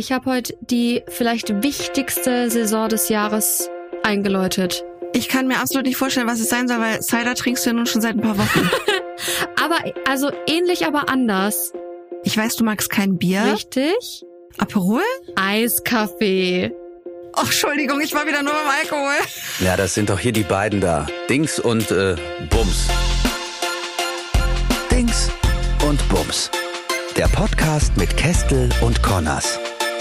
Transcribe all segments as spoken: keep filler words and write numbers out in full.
Ich habe heute die vielleicht wichtigste Saison des Jahres eingeläutet. Ich kann mir absolut nicht vorstellen, was es sein soll, weil Cider trinkst du ja nun schon seit ein paar Wochen. Aber, also ähnlich, aber anders. Ich weiß, du magst kein Bier. Richtig? Aperol? Eiskaffee. Ach, Entschuldigung, ich war wieder nur beim Alkohol. Ja, das sind doch hier die beiden da. Dings und äh, Bums. Dings und Bums. Der Podcast mit Kestel und Connors.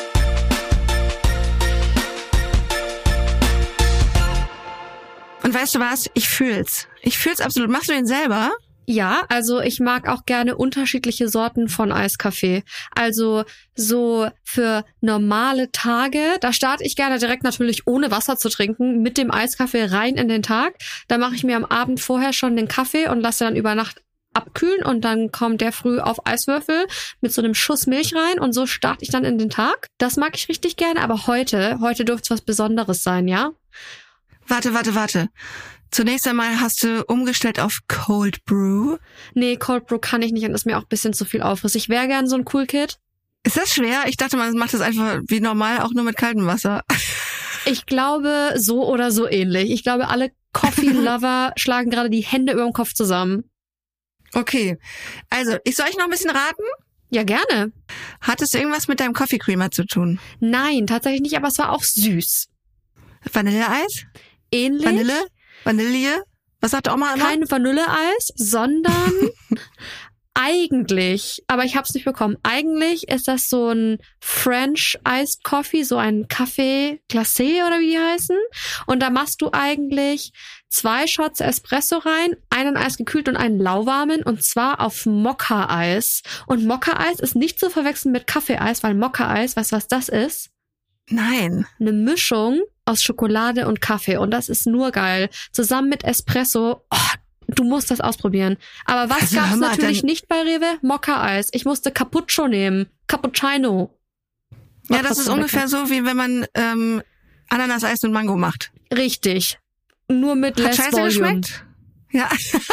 Und weißt du was? Ich fühl's. Ich fühl's absolut. Machst du den selber? Ja, also ich mag auch gerne unterschiedliche Sorten von Eiskaffee. Also so für normale Tage, da starte ich gerne direkt natürlich ohne Wasser zu trinken, mit dem Eiskaffee rein in den Tag. Da mache ich mir am Abend vorher schon den Kaffee und lasse dann über Nacht abkühlen und dann kommt der früh auf Eiswürfel mit so einem Schuss Milch rein und so starte ich dann in den Tag. Das mag ich richtig gerne, aber heute, heute dürfte es was Besonderes sein, ja? Warte, warte, warte. Zunächst einmal hast du umgestellt auf Cold Brew. Nee, Cold Brew kann ich nicht und ist mir auch ein bisschen zu viel Aufriss. Ich wäre gern so ein Cool Kid. Ist das schwer? Ich dachte, man macht das einfach wie normal, auch nur mit kaltem Wasser. Ich glaube, so oder so ähnlich. Ich glaube, alle Coffee-Lover schlagen gerade die Hände über dem Kopf zusammen. Okay, also ich soll euch noch ein bisschen raten? Ja, gerne. Hat es irgendwas mit deinem Coffee Creamer zu tun? Nein, tatsächlich nicht, aber es war auch süß. Vanilleeis? Ähnlich. Vanille? Vanille? Was sagt Oma immer? Kein Vanilleeis, sondern eigentlich, aber ich hab's nicht bekommen, eigentlich ist das so ein French Iced Coffee, so ein Café Glacé oder wie die heißen. Und da machst du eigentlich zwei Shots Espresso rein, einen eisgekühlt und einen lauwarmen und zwar auf Mokka-Eis. Und Mokka-Eis ist nicht zu verwechseln mit Kaffeeeis, weil Mokka-Eis, weißt du, was das ist? Nein. Eine Mischung aus Schokolade und Kaffee und das ist nur geil. Zusammen mit Espresso, oh, du musst das ausprobieren. Aber was also, gab's mal, natürlich nicht bei Rewe? Mokka-Eis. Ich musste Cappuccino nehmen. Cappuccino. War ja, das ist ungefähr lecker. so, wie wenn man ähm, Ananas-Eis mit Mango macht. Richtig. Nur mit Hat less scheiße Volume. geschmeckt? Ja.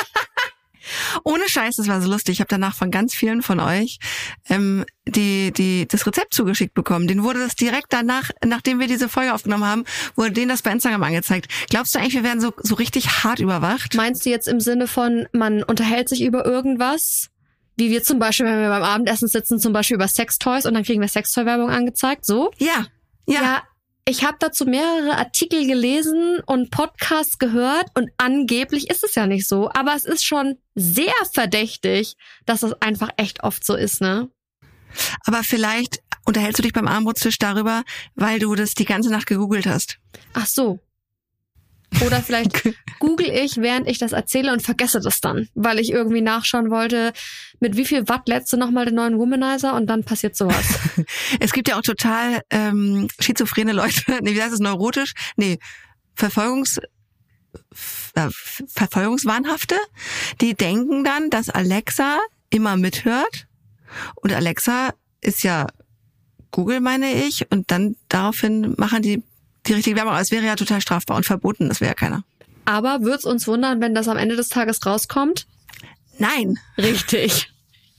Ohne Scheiß, das war so lustig. Ich habe danach von ganz vielen von euch ähm, die die das Rezept zugeschickt bekommen. Denen wurde das direkt danach, nachdem wir diese Folge aufgenommen haben, wurde denen das bei Instagram angezeigt. Glaubst du eigentlich, wir werden so so richtig hart überwacht? Meinst du jetzt im Sinne von, man unterhält sich über irgendwas? Wie wir zum Beispiel, wenn wir beim Abendessen sitzen, zum Beispiel über Sextoys und dann kriegen wir Sextoy-Werbung angezeigt, so? Ja, ja. Ja, ich habe dazu mehrere Artikel gelesen und Podcasts gehört und angeblich ist es ja nicht so. Aber es ist schon sehr verdächtig, dass das einfach echt oft so ist, ne? Aber vielleicht unterhältst du dich beim Abendbrotstisch darüber, weil du das die ganze Nacht gegoogelt hast. Ach so. Oder vielleicht google ich, während ich das erzähle und vergesse das dann, weil ich irgendwie nachschauen wollte, mit wie viel Watt lädst du nochmal den neuen Womanizer und dann passiert sowas. Es gibt ja auch total ähm, schizophrene Leute, nee, wie heißt es, neurotisch? Nee, Verfolgungs... Äh, Verfolgungswahnhafte, die denken dann, dass Alexa immer mithört und Alexa ist ja Google, meine ich, und dann daraufhin machen die die richtige Werbung, aber es wäre ja total strafbar und verboten, das wäre ja keiner. Aber wird's uns wundern, wenn das am Ende des Tages rauskommt? Nein. Richtig.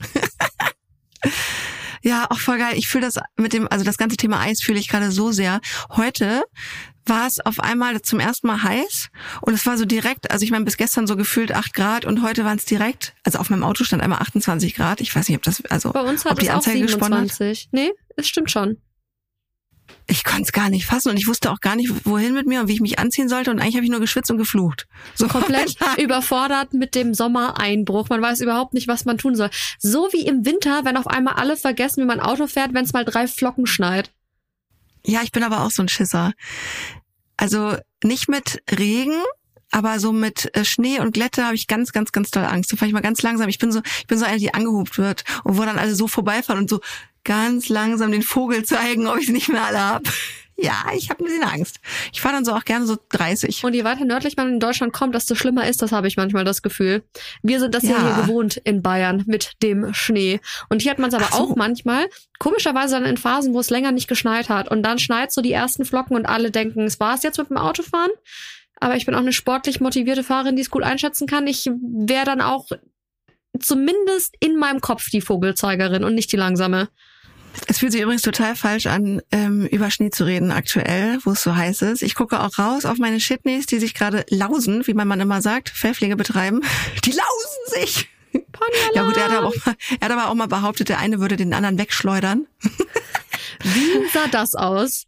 Ja, auch voll geil. Ich fühle das mit dem, also das ganze Thema Eis fühle ich gerade so sehr. Heute war es auf einmal zum ersten Mal heiß und es war so direkt, also ich meine bis gestern so gefühlt acht Grad und heute waren es direkt, also auf meinem Auto stand einmal achtundzwanzig Grad. Ich weiß nicht, ob das, also bei uns hat ob die es auch Anzeige siebenundzwanzig. Nee, es stimmt schon. Ich konnte es gar nicht fassen und ich wusste auch gar nicht, wohin mit mir und wie ich mich anziehen sollte und eigentlich habe ich nur geschwitzt und geflucht. So komplett überfordert mit dem Sommereinbruch. Man weiß überhaupt nicht, was man tun soll. So wie im Winter, wenn auf einmal alle vergessen, wie man Auto fährt, wenn es mal drei Flocken schneit. Ja, ich bin aber auch so ein Schisser. Also nicht mit Regen, aber so mit Schnee und Glätte habe ich ganz, ganz, ganz doll Angst. Da fahre ich mal ganz langsam. Ich bin so, ich bin so eine, die angehupt wird und wo dann alle so vorbeifahren und so ganz langsam den Vogel zeigen, ob ich sie nicht mehr alle hab. Ja, ich habe ein bisschen Angst. Ich fahre dann so auch gerne so dreißig. Und je weiter nördlich man in Deutschland kommt, desto schlimmer ist, das habe ich manchmal das Gefühl. Wir sind das ja, ja hier gewohnt in Bayern mit dem Schnee. Und hier hat man es aber so. auch manchmal, komischerweise dann in Phasen, wo es länger nicht geschneit hat. Und dann schneit so die ersten Flocken und alle denken, es war es jetzt mit dem Autofahren. Aber ich bin auch eine sportlich motivierte Fahrerin, die es gut einschätzen kann. Ich wäre dann auch zumindest in meinem Kopf die Vogelzeigerin und nicht die langsame. Es fühlt sich übrigens total falsch an, ähm, über Schnee zu reden aktuell, wo es so heiß ist. Ich gucke auch raus auf meine Shitneys, die sich gerade lausen, wie mein Mann immer sagt, Fellpflege betreiben. Die lausen sich! Ja gut, er hat, aber auch mal, er hat aber auch mal behauptet, der eine würde den anderen wegschleudern. Wie sah das aus?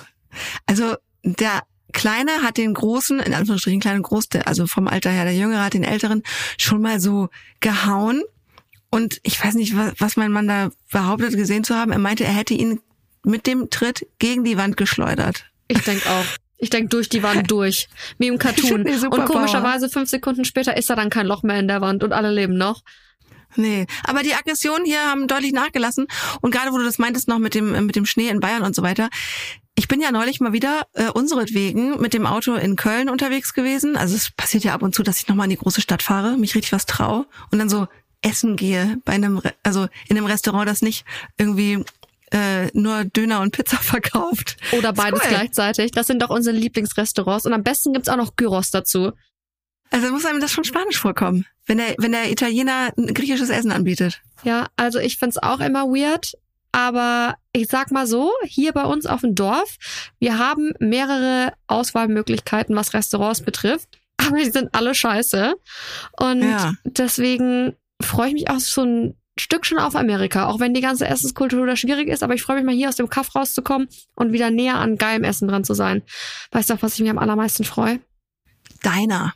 Also der Kleine hat den Großen, in Anführungsstrichen kleinen Groß, also vom Alter her, der Jüngere hat den Älteren schon mal so gehauen. Und ich weiß nicht, was mein Mann da behauptet, gesehen zu haben. Er meinte, er hätte ihn mit dem Tritt gegen die Wand geschleudert. Ich denke auch. Ich denke durch die Wand durch. Wie im Cartoon. Und komischerweise fünf Sekunden später ist da dann kein Loch mehr in der Wand und alle leben noch. Nee, aber die Aggressionen hier haben deutlich nachgelassen. Und gerade wo du das meintest noch mit dem mit dem Schnee in Bayern und so weiter. Ich bin ja neulich mal wieder äh, unseretwegen mit dem Auto in Köln unterwegs gewesen. Also es passiert ja ab und zu, dass ich nochmal in die große Stadt fahre, mich richtig was traue und dann so essen gehe bei einem, also in einem Restaurant, das nicht irgendwie äh, nur Döner und Pizza verkauft. Oder beides cool. Gleichzeitig. Das sind doch unsere Lieblingsrestaurants. Und am besten gibt's auch noch Gyros dazu. Also muss einem das schon spanisch vorkommen, wenn der, wenn der Italiener ein griechisches Essen anbietet. Ja, also ich find's auch immer weird. Aber ich sag mal so, hier bei uns auf dem Dorf, wir haben mehrere Auswahlmöglichkeiten, was Restaurants betrifft. Aber die sind alle scheiße. Und ja. deswegen freue ich mich auch so ein Stück schon auf Amerika. Auch wenn die ganze Essenskultur da schwierig ist. Aber ich freue mich mal hier aus dem Kaff rauszukommen und wieder näher an geilem Essen dran zu sein. Weißt du, auf was ich mich am allermeisten freue? Deiner.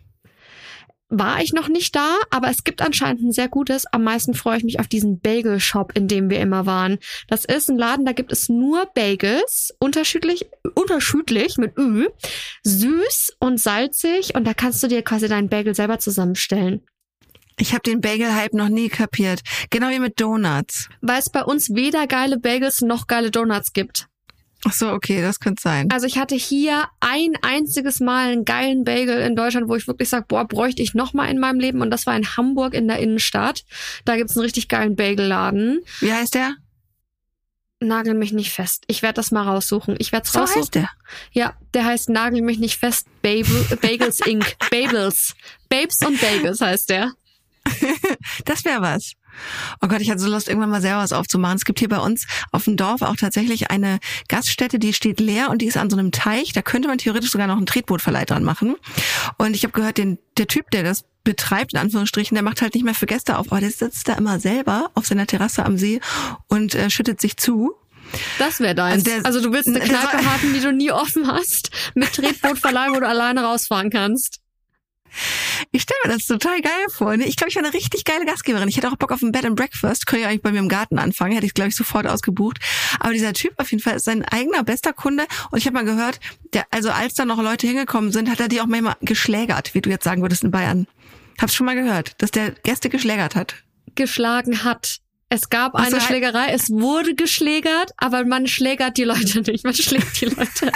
War ich noch nicht da, aber es gibt anscheinend ein sehr gutes. Am meisten freue ich mich auf diesen Bagel-Shop, in dem wir immer waren. Das ist ein Laden, da gibt es nur Bagels, unterschiedlich, unterschiedlich mit Ü, süß und salzig und da kannst du dir quasi deinen Bagel selber zusammenstellen. Ich habe den Bagel-Hype noch nie kapiert. Genau wie mit Donuts. Weil es bei uns weder geile Bagels noch geile Donuts gibt. Ach so, okay, das könnte sein. Also ich hatte hier ein einziges Mal einen geilen Bagel in Deutschland, wo ich wirklich sage, boah, bräuchte ich noch mal in meinem Leben. Und das war in Hamburg in der Innenstadt. Da gibt's einen richtig geilen Bagelladen. Wie heißt der? Nagel mich nicht fest. Ich werde das mal raussuchen. Ich werde es so raussuchen. Heißt der? Ja, der heißt Nagel mich nicht fest. Bagel, Bagels Incorporated. Babels. Babes und Bagels heißt der. Das wäre was. Oh Gott, ich hatte so Lust, irgendwann mal selber was aufzumachen. Es gibt hier bei uns auf dem Dorf auch tatsächlich eine Gaststätte, die steht leer und die ist an so einem Teich. Da könnte man theoretisch sogar noch einen Tretbootverleih dran machen. Und ich habe gehört, den, der Typ, der das betreibt, in Anführungsstrichen, der macht halt nicht mehr für Gäste auf. Aber der sitzt da immer selber auf seiner Terrasse am See und äh, schüttet sich zu. Das wäre deins. Also, also du willst eine Kneipe haben, die du nie offen hast, mit Tretbootverleih, wo du alleine rausfahren kannst. Ich stelle mir das total geil vor. Ich glaube, ich wäre eine richtig geile Gastgeberin. Ich hätte auch Bock auf ein Bed and Breakfast. Könnte ich eigentlich bei mir im Garten anfangen. Hätte ich, glaube ich, sofort ausgebucht. Aber dieser Typ auf jeden Fall ist sein eigener bester Kunde. Und ich habe mal gehört, der, also als da noch Leute hingekommen sind, hat er die auch manchmal geschlägert, wie du jetzt sagen würdest in Bayern. Hab's schon mal gehört, dass der Gäste geschlägert hat. Geschlagen hat. Es gab Ach so, eine Schlägerei, es wurde geschlägert, aber man schlägert die Leute nicht. Man schlägt die Leute.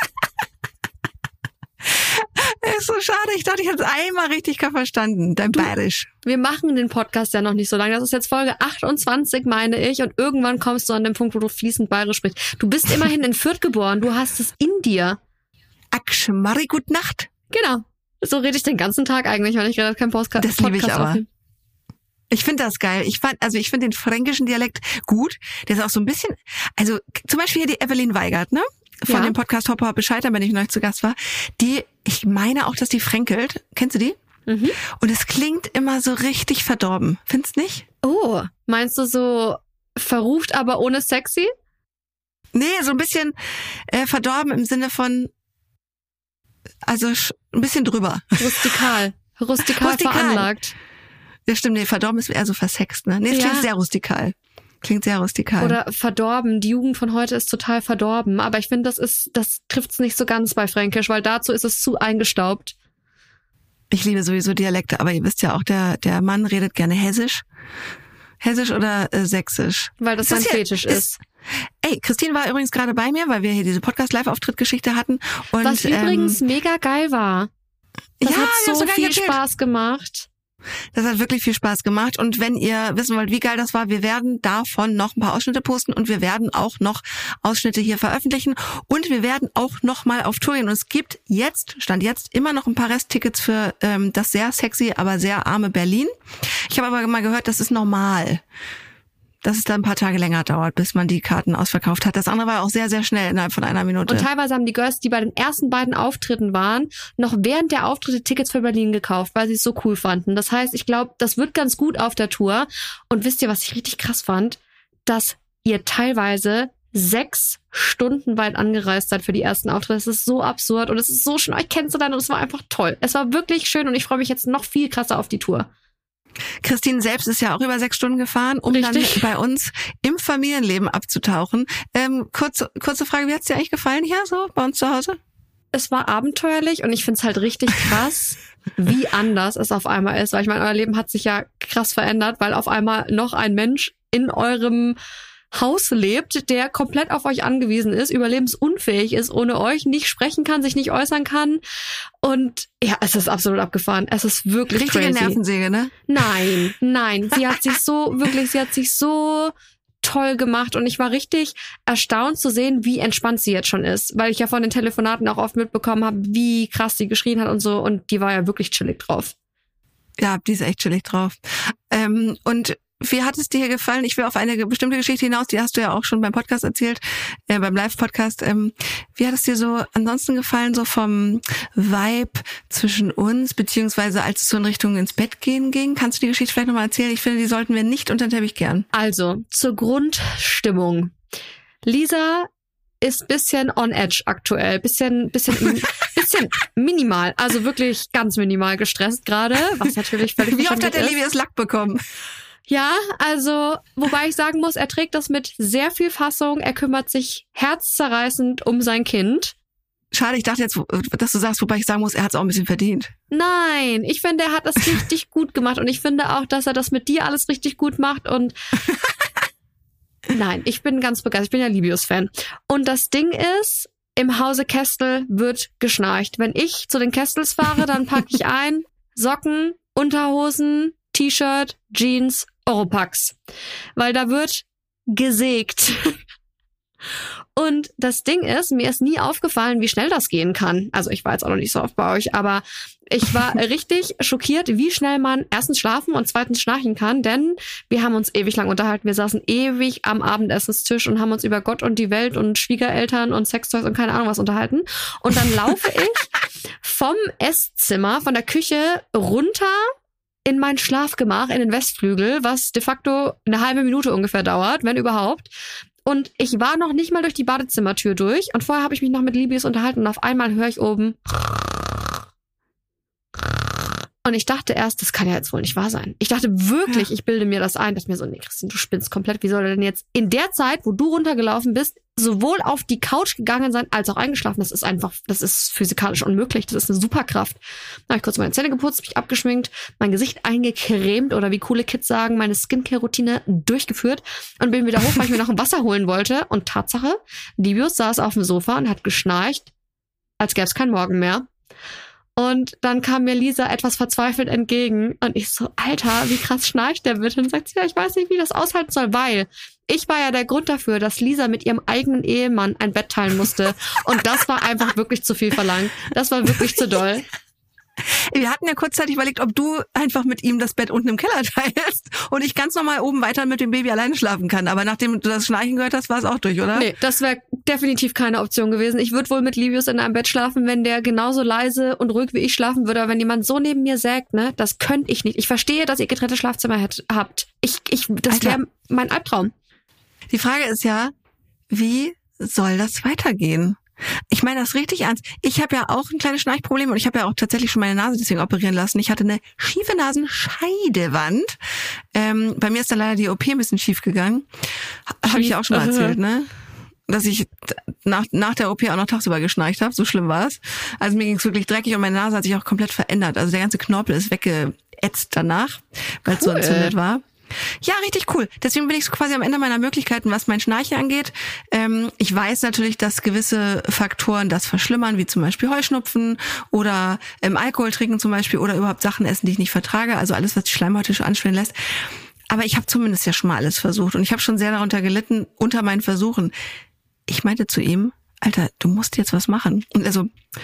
Ist so schade. Ich dachte, ich hätte es einmal richtig verstanden. Dein Bayerisch. Wir machen den Podcast ja noch nicht so lange. Das ist jetzt Folge achtundzwanzig, meine ich. Und irgendwann kommst du an den Punkt, wo du fließend Bayerisch sprichst. Du bist immerhin in Fürth geboren. Du hast es in dir. Akschmari, gut Nacht. Genau. So rede ich den ganzen Tag eigentlich, wenn ich gerade keinen Podcast Das liebe ich aber. Offen. Ich finde das geil. Ich fand, also ich finde den fränkischen Dialekt gut. Der ist auch so ein bisschen, also zum Beispiel hier die Evelyn Weigert, ne? Von Ja. dem Podcast Hopper Bescheid, wenn ich neulich zu Gast war. Die, ich meine auch, dass die fränkelt. Kennst du die? Mhm. Und es klingt immer so richtig verdorben. Findest nicht? Oh, meinst du so verrucht, aber ohne sexy? Nee, so ein bisschen äh, verdorben im Sinne von, also sch- ein bisschen drüber. Rustikal. Rustikal, Rustikal. veranlagt. Ja, stimmt, nee, verdorben ist eher so versext, ne? Nee, es Ja. klingt sehr rustikal. Klingt sehr rustikal. Oder verdorben. Die Jugend von heute ist total verdorben. Aber ich finde, das ist, das trifft's nicht so ganz bei Fränkisch, weil dazu ist es zu eingestaubt. Ich liebe sowieso Dialekte, aber ihr wisst ja auch, der der Mann redet gerne Hessisch. Hessisch oder äh, Sächsisch. Weil das Ist sein hier- Fetisch ist. Ey, Christine war übrigens gerade bei mir, weil wir hier diese Podcast-Live-Auftritt-Geschichte hatten. Und, Was übrigens ähm, mega geil war. Das ja, hat wir so haben sogar viel erzählt. Spaß gemacht. Das hat wirklich viel Spaß gemacht. Und wenn ihr wissen wollt, wie geil das war, wir werden davon noch ein paar Ausschnitte posten und wir werden auch noch Ausschnitte hier veröffentlichen und wir werden auch noch mal auf Tour gehen. Und es gibt jetzt, Stand jetzt, immer noch ein paar Resttickets für ähm, das sehr sexy, aber sehr arme Berlin. Ich habe aber mal gehört, das ist normal. dass es da ein paar Tage länger dauert, bis man die Karten ausverkauft hat. Das andere war auch sehr, sehr schnell, innerhalb von einer Minute. Und teilweise haben die Girls, die bei den ersten beiden Auftritten waren, noch während der Auftritte Tickets für Berlin gekauft, weil sie es so cool fanden. Das heißt, ich glaube, das wird ganz gut auf der Tour. Und wisst ihr, was ich richtig krass fand? Dass ihr teilweise sechs Stunden weit angereist seid für die ersten Auftritte. Das ist so absurd und es ist so schön, euch kennenzulernen und es war einfach toll. Es war wirklich schön und ich freue mich jetzt noch viel krasser auf die Tour. Christine selbst ist ja auch über sechs Stunden gefahren, um Richtig. dann bei uns im Familienleben abzutauchen. Ähm, kurze, kurze Frage, wie hat's dir eigentlich gefallen hier so bei uns zu Hause? Es war abenteuerlich und ich find's halt richtig krass, wie anders es auf einmal ist. Weil ich meine, euer Leben hat sich ja krass verändert, weil auf einmal noch ein Mensch in eurem Haus lebt, der komplett auf euch angewiesen ist, überlebensunfähig ist, ohne euch nicht sprechen kann, sich nicht äußern kann. Und ja, es ist absolut abgefahren. Es ist wirklich Richtige crazy. Nervensäge, ne? Nein, nein. Sie hat sich so, wirklich, sie hat sich so toll gemacht und ich war richtig erstaunt zu sehen, wie entspannt sie jetzt schon ist, weil ich ja von den Telefonaten auch oft mitbekommen habe, wie krass sie geschrien hat und so und die war ja wirklich chillig drauf. Ja, die ist echt chillig drauf. Ähm, und wie hat es dir gefallen? Ich will auf eine bestimmte Geschichte hinaus, die hast du ja auch schon beim Podcast erzählt, äh, beim Live-Podcast. Ähm, wie hat es dir so ansonsten gefallen, so vom Vibe zwischen uns, beziehungsweise als es so in Richtung ins Bett gehen ging? Kannst du die Geschichte vielleicht nochmal erzählen? Ich finde, die sollten wir nicht unter den Teppich kehren. Also, zur Grundstimmung. Lisa ist bisschen on edge aktuell, bisschen, bisschen, bisschen minimal, also wirklich ganz minimal gestresst gerade, was natürlich völlig Wie oft hat der ist. Livius Lack bekommen? Ja, also, wobei ich sagen muss, er trägt das mit sehr viel Fassung. Er kümmert sich herzzerreißend um sein Kind. Schade, ich dachte jetzt, dass du sagst, wobei ich sagen muss, er hat es auch ein bisschen verdient. Nein, ich finde, er hat das richtig gut gemacht und ich finde auch, dass er das mit dir alles richtig gut macht und nein, ich bin ganz begeistert. Ich bin ja Livius-Fan. Und das Ding ist, im Hause Kestel wird geschnarcht. Wenn ich zu den Kestels fahre, dann packe ich ein Socken, Unterhosen, T-Shirt, Jeans, Oropax. Weil da wird gesägt. Und das Ding ist, mir ist nie aufgefallen, wie schnell das gehen kann. Also ich war jetzt auch noch nicht so oft bei euch, aber ich war richtig schockiert, wie schnell man erstens schlafen und zweitens schnarchen kann, denn wir haben uns ewig lang unterhalten. Wir saßen ewig am Abendessenstisch und haben uns über Gott und die Welt und Schwiegereltern und Sextoys und keine Ahnung was unterhalten. Und dann laufe ich vom Esszimmer, von der Küche runter in mein Schlafgemach, in den Westflügel, was de facto eine halbe Minute ungefähr dauert, wenn überhaupt. Und ich war noch nicht mal durch die Badezimmertür durch. Und vorher habe ich mich noch mit Libius unterhalten und auf einmal höre ich oben. Und ich dachte erst, das kann ja jetzt wohl nicht wahr sein. Ich dachte wirklich, ja. ich bilde mir das ein, dass mir so, nee, Christine, du spinnst komplett. Wie soll er denn jetzt in der Zeit, wo du runtergelaufen bist, sowohl auf die Couch gegangen sein, als auch eingeschlafen? Das ist einfach, das ist physikalisch unmöglich. Das ist eine Superkraft. Da habe ich kurz meine Zähne geputzt, mich abgeschminkt, mein Gesicht eingecremt oder wie coole Kids sagen, meine Skincare-Routine durchgeführt und bin wieder hoch, weil ich mir noch ein Wasser holen wollte. Und Tatsache, Livius saß auf dem Sofa und hat geschnarcht, als gäbe es keinen Morgen mehr. Und dann kam mir Lisa etwas verzweifelt entgegen und ich so, Alter, wie krass schnarcht der bitte? Und sagt sie, ja, ich weiß nicht, wie das aushalten soll, weil ich war ja der Grund dafür, dass Lisa mit ihrem eigenen Ehemann ein Bett teilen musste. Und das war einfach wirklich zu viel verlangt. Das war wirklich zu doll. Wir hatten ja kurzzeitig überlegt, ob du einfach mit ihm das Bett unten im Keller teilst und ich ganz normal oben weiter mit dem Baby alleine schlafen kann. Aber nachdem du das Schnarchen gehört hast, war es auch durch, oder? Nee, das wäre definitiv keine Option gewesen. Ich würde wohl mit Livius in einem Bett schlafen, wenn der genauso leise und ruhig wie ich schlafen würde. Aber wenn jemand so neben mir sägt, ne, das könnte ich nicht. Ich verstehe, dass ihr getrennte Schlafzimmer hätt, habt. Ich, ich, das wäre mein Albtraum. Die Frage ist ja, wie soll das weitergehen? Ich meine das richtig ernst. Ich habe ja auch ein kleines Schnarchproblem und ich habe ja auch tatsächlich schon meine Nase deswegen operieren lassen. Ich hatte eine schiefe Nasenscheidewand. Ähm, bei mir ist dann leider die O P ein bisschen schief gegangen. Habe ich ja auch schon mal erzählt, ne? Dass ich nach, nach der O P auch noch tagsüber geschnarcht habe. So schlimm war es. Also mir ging es wirklich dreckig und meine Nase hat sich auch komplett verändert. Also der ganze Knorpel ist weggeätzt danach, weil es cool. so entzündet war. Ja, richtig cool. Deswegen bin ich so quasi am Ende meiner Möglichkeiten, was mein Schnarchen angeht. Ähm, ich weiß natürlich, dass gewisse Faktoren das verschlimmern, wie zum Beispiel Heuschnupfen oder ähm, Alkohol trinken zum Beispiel oder überhaupt Sachen essen, die ich nicht vertrage. Also alles, was die Schleimhäute anschwellen lässt. Aber ich habe zumindest ja schon mal alles versucht und ich habe schon sehr darunter gelitten, unter meinen Versuchen. Ich meinte zu ihm, Alter, du musst jetzt was machen. Und also,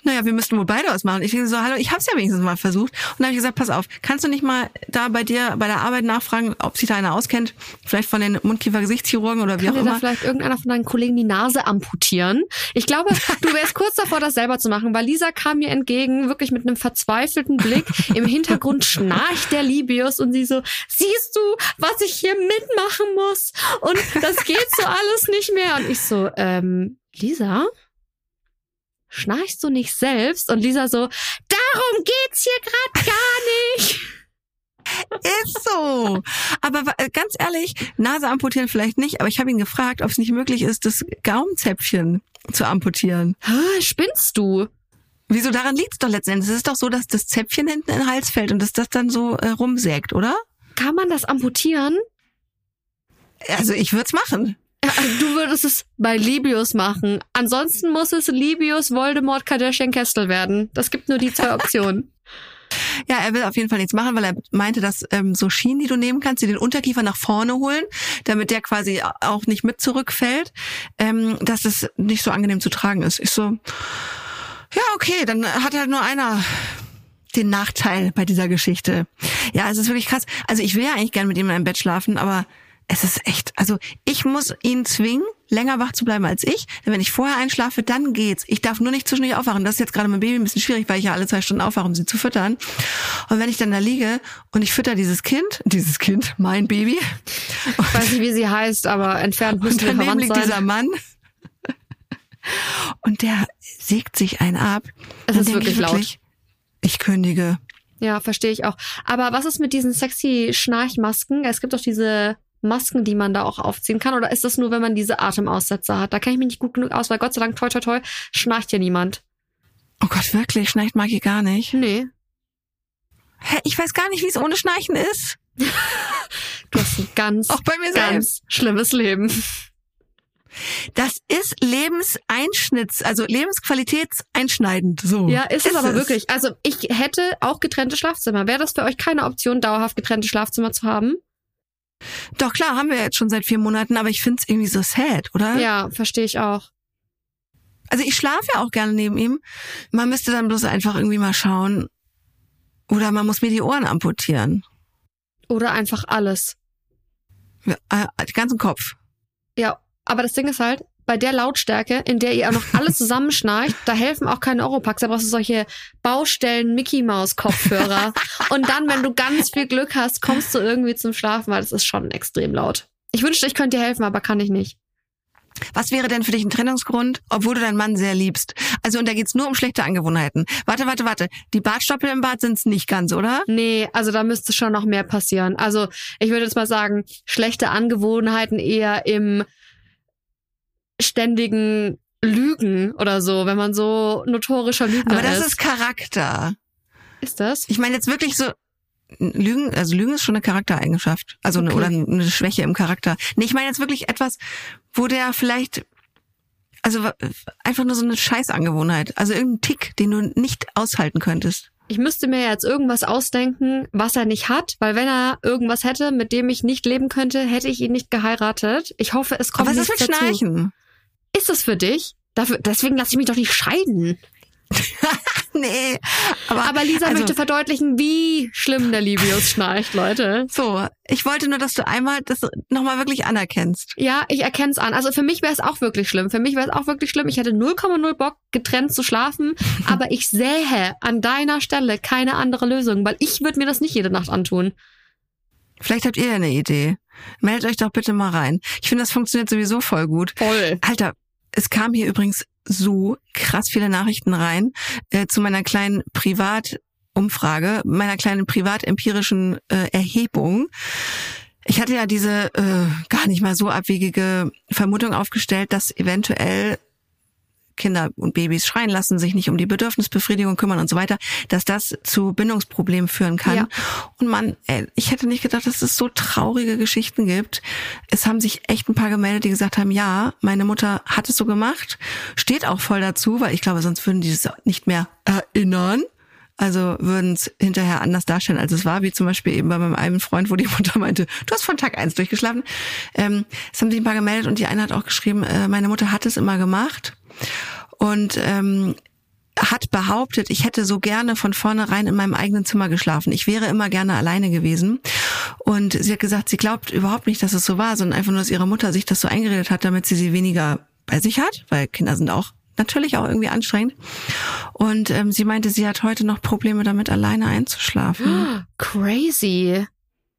naja, wir müssten wohl beide was machen. Ich denke so, hallo, ich habe es ja wenigstens mal versucht. Und dann habe ich gesagt, pass auf, kannst du nicht mal da bei dir bei der Arbeit nachfragen, ob sich da einer auskennt? Vielleicht von den Mundkiefer-Gesichtschirurgen oder wie Kann auch dir immer. da vielleicht irgendeiner von deinen Kollegen die Nase amputieren? Ich glaube, du wärst kurz davor, das selber zu machen, weil Lisa kam mir entgegen, wirklich mit einem verzweifelten Blick. Im Hintergrund schnarcht der Libius und sie so, siehst du, was ich hier mitmachen muss? Und das geht so alles nicht mehr. Und ich so, ähm, Lisa? Schnarchst du nicht selbst? Und Lisa so, darum geht's hier gerade gar nicht. Ist so. Aber ganz ehrlich, Nase amputieren vielleicht nicht, aber ich habe ihn gefragt, ob es nicht möglich ist, das Gaumenzäpfchen zu amputieren. Hä, spinnst du? Wieso, daran liegt's doch letztendlich. Es ist doch so, dass das Zäpfchen hinten in den Hals fällt und dass das dann so äh, rumsägt, oder? Kann man das amputieren? Also ich würde es machen. Du würdest es bei Libius machen. Ansonsten muss es Libius, Voldemort, Kardashian, Kestel werden. Das gibt nur die zwei Optionen. Ja, er will auf jeden Fall nichts machen, weil er meinte, dass ähm, so Schienen, die du nehmen kannst, die den Unterkiefer nach vorne holen, damit der quasi auch nicht mit zurückfällt, ähm, dass es nicht so angenehm zu tragen ist. Ich so, ja, okay, dann hat halt nur einer den Nachteil bei dieser Geschichte. Ja, es ist wirklich krass. Also ich will ja eigentlich gerne mit ihm in einem Bett schlafen, aber es ist echt, also ich muss ihn zwingen, länger wach zu bleiben als ich. Denn wenn ich vorher einschlafe, dann geht's. Ich darf nur nicht zwischendurch aufwachen. Das ist jetzt gerade mit dem Baby ein bisschen schwierig, weil ich ja alle zwei Stunden aufwache, um sie zu füttern. Und wenn ich dann da liege und ich fütter dieses Kind, dieses Kind, mein Baby. Ich weiß nicht, wie sie heißt, aber entfernt müssen wir daneben verwandt liegt sein. dieser Mann. Und der sägt sich einen ab. Es Dann ist denk wirklich ich laut. Ich kündige. Ja, verstehe ich auch. Aber was ist mit diesen sexy Schnarchmasken? Es gibt doch diese Masken, die man da auch aufziehen kann. Oder ist das nur, wenn man diese Atemaussetzer hat? Da kenne ich mich nicht gut genug aus, weil Gott sei Dank, toi toi toi, schnarcht hier niemand. Oh Gott, wirklich? Schnarcht mag ich gar nicht. Nee. Hä, ich weiß gar nicht, wie es ohne Schnarchen ist. Du hast ein ganz, Auch bei mir ganz selbst. schlimmes Leben. Das ist Lebenseinschnitts, also Lebensqualitätseinschneidend. So. Ja, ist, es aber wirklich. Also ich hätte auch getrennte Schlafzimmer. Wäre das für euch keine Option, dauerhaft getrennte Schlafzimmer zu haben? Doch, klar, haben wir jetzt schon seit vier Monaten, aber ich find's irgendwie so sad, oder? Ja, verstehe ich auch. Also ich schlafe ja auch gerne neben ihm. Man müsste dann bloß einfach irgendwie mal schauen. Oder man muss mir die Ohren amputieren. Oder einfach alles. Ja, äh, den ganzen Kopf. Ja, aber das Ding ist halt, bei der Lautstärke, in der ihr auch noch alles zusammenschnarcht, da helfen auch keine Oropax. Da brauchst du solche Baustellen-Mickey-Maus-Kopfhörer. Und dann, wenn du ganz viel Glück hast, kommst du irgendwie zum Schlafen, weil das ist schon extrem laut. Ich wünschte, ich könnte dir helfen, aber kann ich nicht. Was wäre denn für dich ein Trennungsgrund, obwohl du deinen Mann sehr liebst? Also, und da geht's nur um schlechte Angewohnheiten. Warte, warte, warte. Die Bartstoppel im Bad sind's nicht ganz, oder? Nee, also da müsste schon noch mehr passieren. Also ich würde jetzt mal sagen, schlechte Angewohnheiten eher im ständigen Lügen oder so, wenn man so notorischer Lügner ist. Aber das ist Charakter. Ist das? Ich meine jetzt wirklich so, Lügen, also Lügen ist schon eine Charaktereigenschaft. Also eine, Okay. oder eine Schwäche im Charakter. Nee, ich meine jetzt wirklich etwas, wo der vielleicht, also einfach nur so eine Scheißangewohnheit. Also irgendein Tick, den du nicht aushalten könntest. Ich müsste mir jetzt irgendwas ausdenken, was er nicht hat, weil wenn er irgendwas hätte, mit dem ich nicht leben könnte, hätte ich ihn nicht geheiratet. Ich hoffe, es kommt Aber was nicht ist mit dazu. Schnarchen? Ist es für dich? Dafür, deswegen lasse ich mich doch nicht scheiden. Nee. Aber, Aber Lisa also, möchte verdeutlichen, wie schlimm der Libius schnarcht, Leute. So, ich wollte nur, dass du einmal das nochmal wirklich anerkennst. Ja, ich erkenne es an. Also für mich wäre es auch wirklich schlimm. Für mich wäre es auch wirklich schlimm. Ich hätte null Komma null Bock, getrennt zu schlafen. Aber ich sähe an deiner Stelle keine andere Lösung, weil ich würde mir das nicht jede Nacht antun. Vielleicht habt ihr ja eine Idee. Meldet euch doch bitte mal rein. Ich finde, das funktioniert sowieso voll gut. Voll. Alter, es kam hier übrigens so krass viele Nachrichten rein äh, zu meiner kleinen Privatumfrage, meiner kleinen privatempirischen äh, Erhebung. Ich hatte ja diese äh, gar nicht mal so abwegige Vermutung aufgestellt, dass eventuell Kinder und Babys schreien lassen, sich nicht um die Bedürfnisbefriedigung kümmern und so weiter, dass das zu Bindungsproblemen führen kann. Ja. Und man, ey, ich hätte nicht gedacht, dass es so traurige Geschichten gibt. Es haben sich echt ein paar gemeldet, die gesagt haben, ja, meine Mutter hat es so gemacht, steht auch voll dazu, weil ich glaube, sonst würden die es nicht mehr erinnern. Also würden es hinterher anders darstellen, als es war, wie zum Beispiel eben bei meinem einen Freund, wo die Mutter meinte, du hast von Tag eins durchgeschlafen. Ähm, es haben sich ein paar gemeldet und die eine hat auch geschrieben, äh, meine Mutter hat es immer gemacht. Und ähm, hat behauptet, ich hätte so gerne von vornherein in meinem eigenen Zimmer geschlafen. Ich wäre immer gerne alleine gewesen. Und sie hat gesagt, sie glaubt überhaupt nicht, dass es so war, sondern einfach nur, dass ihre Mutter sich das so eingeredet hat, damit sie sie weniger bei sich hat, weil Kinder sind auch natürlich auch irgendwie anstrengend. Und ähm, sie meinte, sie hat heute noch Probleme damit, alleine einzuschlafen. Crazy.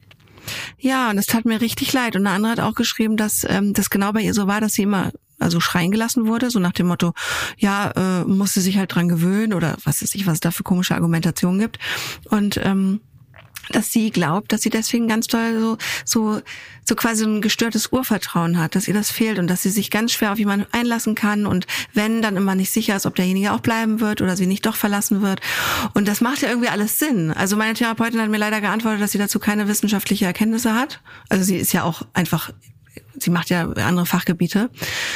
Ja, und das tat mir richtig leid. Und eine andere hat auch geschrieben, dass ähm, das genau bei ihr so war, dass sie immer also schreien gelassen wurde, so nach dem Motto, ja, äh, musste sich halt dran gewöhnen oder was weiß ich, was es da für komische Argumentationen gibt. Und ähm, dass sie glaubt, dass sie deswegen ganz doll so so so quasi ein gestörtes Urvertrauen hat, dass ihr das fehlt und dass sie sich ganz schwer auf jemanden einlassen kann und wenn, dann immer nicht sicher ist, ob derjenige auch bleiben wird oder sie nicht doch verlassen wird. Und das macht ja irgendwie alles Sinn. Also meine Therapeutin hat mir leider geantwortet, dass sie dazu keine wissenschaftliche Erkenntnisse hat. Also sie ist ja auch einfach, sie macht ja andere Fachgebiete.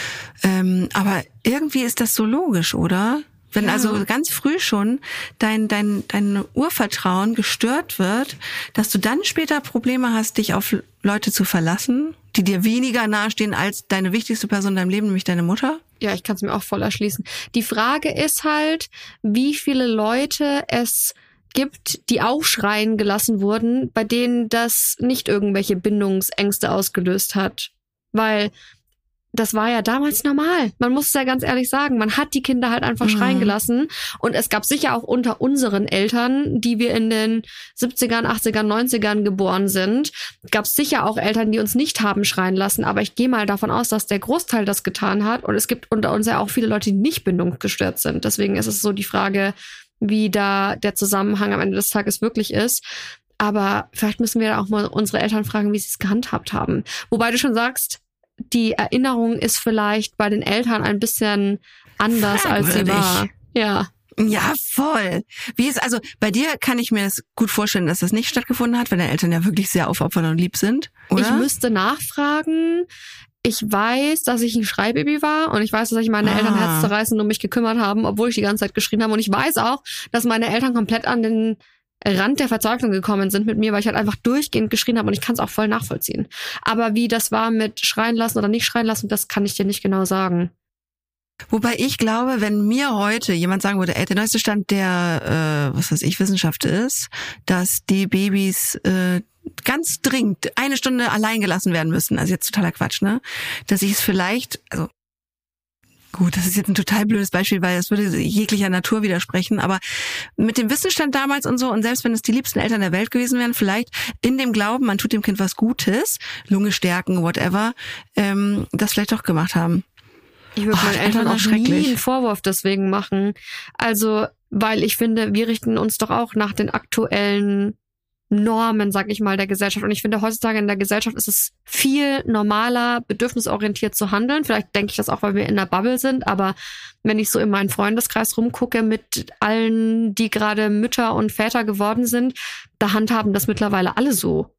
Ähm, aber irgendwie ist das so logisch, oder? Wenn ja. also ganz früh schon dein, dein, dein Urvertrauen gestört wird, dass du dann später Probleme hast, dich auf Leute zu verlassen, die dir weniger nahestehen als deine wichtigste Person in deinem Leben, nämlich deine Mutter? Ja, ich kann es mir auch voll erschließen. Die Frage ist halt, wie viele Leute es gibt, die aufschreien gelassen wurden, bei denen das nicht irgendwelche Bindungsängste ausgelöst hat. Weil das war ja damals normal. Man muss es ja ganz ehrlich sagen. Man hat die Kinder halt einfach mhm. schreien gelassen. Und es gab sicher auch unter unseren Eltern, die wir in den siebzigern, achtzigern, neunzigern geboren sind, gab es sicher auch Eltern, die uns nicht haben schreien lassen. Aber ich gehe mal davon aus, dass der Großteil das getan hat. Und es gibt unter uns ja auch viele Leute, die nicht bindungsgestört sind. Deswegen ist es so die Frage, wie da der Zusammenhang am Ende des Tages wirklich ist. Aber vielleicht müssen wir auch mal unsere Eltern fragen, wie sie es gehandhabt haben. Wobei du schon sagst, die Erinnerung ist vielleicht bei den Eltern ein bisschen anders, als sie war. Ja. Ja, voll. Wie ist, also bei dir kann ich mir das gut vorstellen, dass das nicht stattgefunden hat, weil deine Eltern ja wirklich sehr aufopfernd und lieb sind, oder? Ich müsste nachfragen. Ich weiß, dass ich ein Schreibaby war und ich weiß, dass sich meine ah. Eltern herzzerreißend um mich gekümmert haben, obwohl ich die ganze Zeit geschrien habe. Und ich weiß auch, dass meine Eltern komplett an den Rand der Verzweiflung gekommen sind mit mir, weil ich halt einfach durchgehend geschrien habe und ich kann es auch voll nachvollziehen. Aber wie das war mit schreien lassen oder nicht schreien lassen, das kann ich dir nicht genau sagen. Wobei ich glaube, wenn mir heute jemand sagen würde, ey, der neueste Stand der, äh, was weiß ich, Wissenschaft ist, dass die Babys äh, ganz dringend eine Stunde allein gelassen werden müssen, also jetzt totaler Quatsch, ne? Dass ich es vielleicht, also gut, das ist jetzt ein total blödes Beispiel, weil das würde jeglicher Natur widersprechen, aber mit dem Wissensstand damals und so und selbst wenn es die liebsten Eltern der Welt gewesen wären, vielleicht in dem Glauben, man tut dem Kind was Gutes, Lunge stärken, whatever, ähm, das vielleicht doch gemacht haben. Ich würde meinen Eltern auch nie einen Vorwurf deswegen machen. Also, weil ich finde, wir richten uns doch auch nach den aktuellen Normen, sag ich mal, der Gesellschaft. Und ich finde, heutzutage in der Gesellschaft ist es viel normaler, bedürfnisorientiert zu handeln. Vielleicht denke ich das auch, weil wir in der Bubble sind. Aber wenn ich so in meinen Freundeskreis rumgucke mit allen, die gerade Mütter und Väter geworden sind, da handhaben das mittlerweile alle so.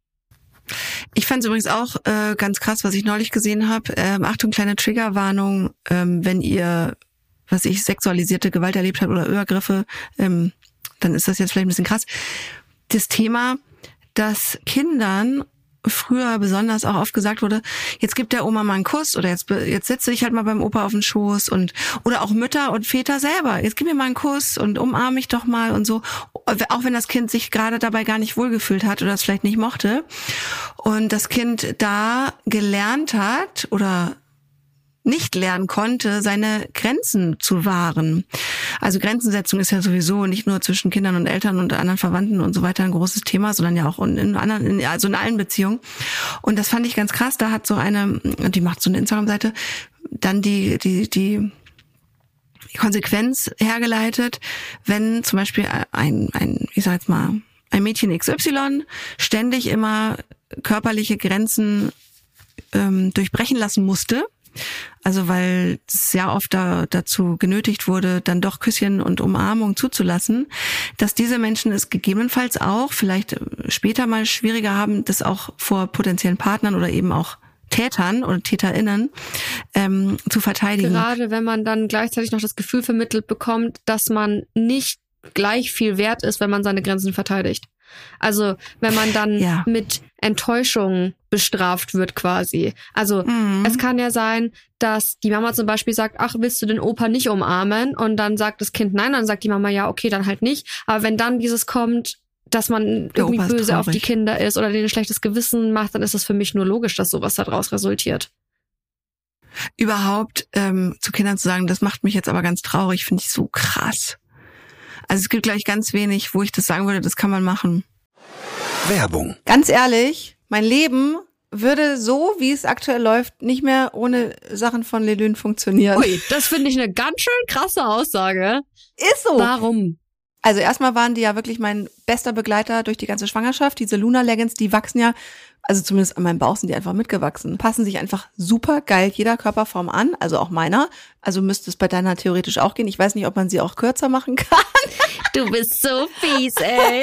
Ich fand es übrigens auch äh, ganz krass, was ich neulich gesehen habe. Ähm, Achtung, kleine Triggerwarnung, ähm, wenn ihr, was ich, sexualisierte Gewalt erlebt habt oder Übergriffe, ähm, dann ist das jetzt vielleicht ein bisschen krass. Das Thema, dass Kindern früher besonders auch oft gesagt wurde, jetzt gibt der Oma mal einen Kuss oder jetzt jetzt setze ich halt mal beim Opa auf den Schoß und oder auch Mütter und Väter selber, jetzt gib mir mal einen Kuss und umarm mich doch mal und so, auch wenn das Kind sich gerade dabei gar nicht wohlgefühlt hat oder es vielleicht nicht mochte und das Kind da gelernt hat oder nicht lernen konnte, seine Grenzen zu wahren. Also Grenzensetzung ist ja sowieso nicht nur zwischen Kindern und Eltern und anderen Verwandten und so weiter ein großes Thema, sondern ja auch in anderen, also in allen Beziehungen. Und das fand ich ganz krass. Da hat so eine, die macht so eine Instagram-Seite, dann die, die, die Konsequenz hergeleitet, wenn zum Beispiel ein, ein, ich sag jetzt mal, ein Mädchen X Y ständig immer körperliche Grenzen ähm, durchbrechen lassen musste. Also weil es sehr oft da, dazu genötigt wurde, dann doch Küsschen und Umarmung zuzulassen, dass diese Menschen es gegebenenfalls auch vielleicht später mal schwieriger haben, das auch vor potenziellen Partnern oder eben auch Tätern oder TäterInnen ähm, zu verteidigen. Gerade wenn man dann gleichzeitig noch das Gefühl vermittelt bekommt, dass man nicht gleich viel wert ist, wenn man seine Grenzen verteidigt. Also wenn man dann ja. mit Enttäuschung bestraft wird quasi. Also Mhm. es kann ja sein, dass die Mama zum Beispiel sagt, ach, willst du den Opa nicht umarmen? Und dann sagt das Kind nein, dann sagt die Mama, ja, okay, dann halt nicht. Aber wenn dann dieses kommt, dass man Der irgendwie Opa ist böse auf die traurig. Kinder ist oder denen ein schlechtes Gewissen macht, dann ist das für mich nur logisch, dass sowas daraus resultiert. Überhaupt ähm, zu Kindern zu sagen, das macht mich jetzt aber ganz traurig, finde ich so krass. Also es gibt gleich ganz wenig, wo ich das sagen würde, das kann man machen. Werbung. Ganz ehrlich, mein Leben würde so, wie es aktuell läuft, nicht mehr ohne Sachen von Lelune funktionieren. Ui, das finde ich eine ganz schön krasse Aussage. Ist so. Warum? Also erstmal waren die ja wirklich mein bester Begleiter durch die ganze Schwangerschaft. Diese Luna Leggings, die wachsen ja, also zumindest an meinem Bauch sind die einfach mitgewachsen. Passen sich einfach super geil jeder Körperform an, also auch meiner. Also müsste es bei deiner theoretisch auch gehen. Ich weiß nicht, ob man sie auch kürzer machen kann. Du bist so fies, ey.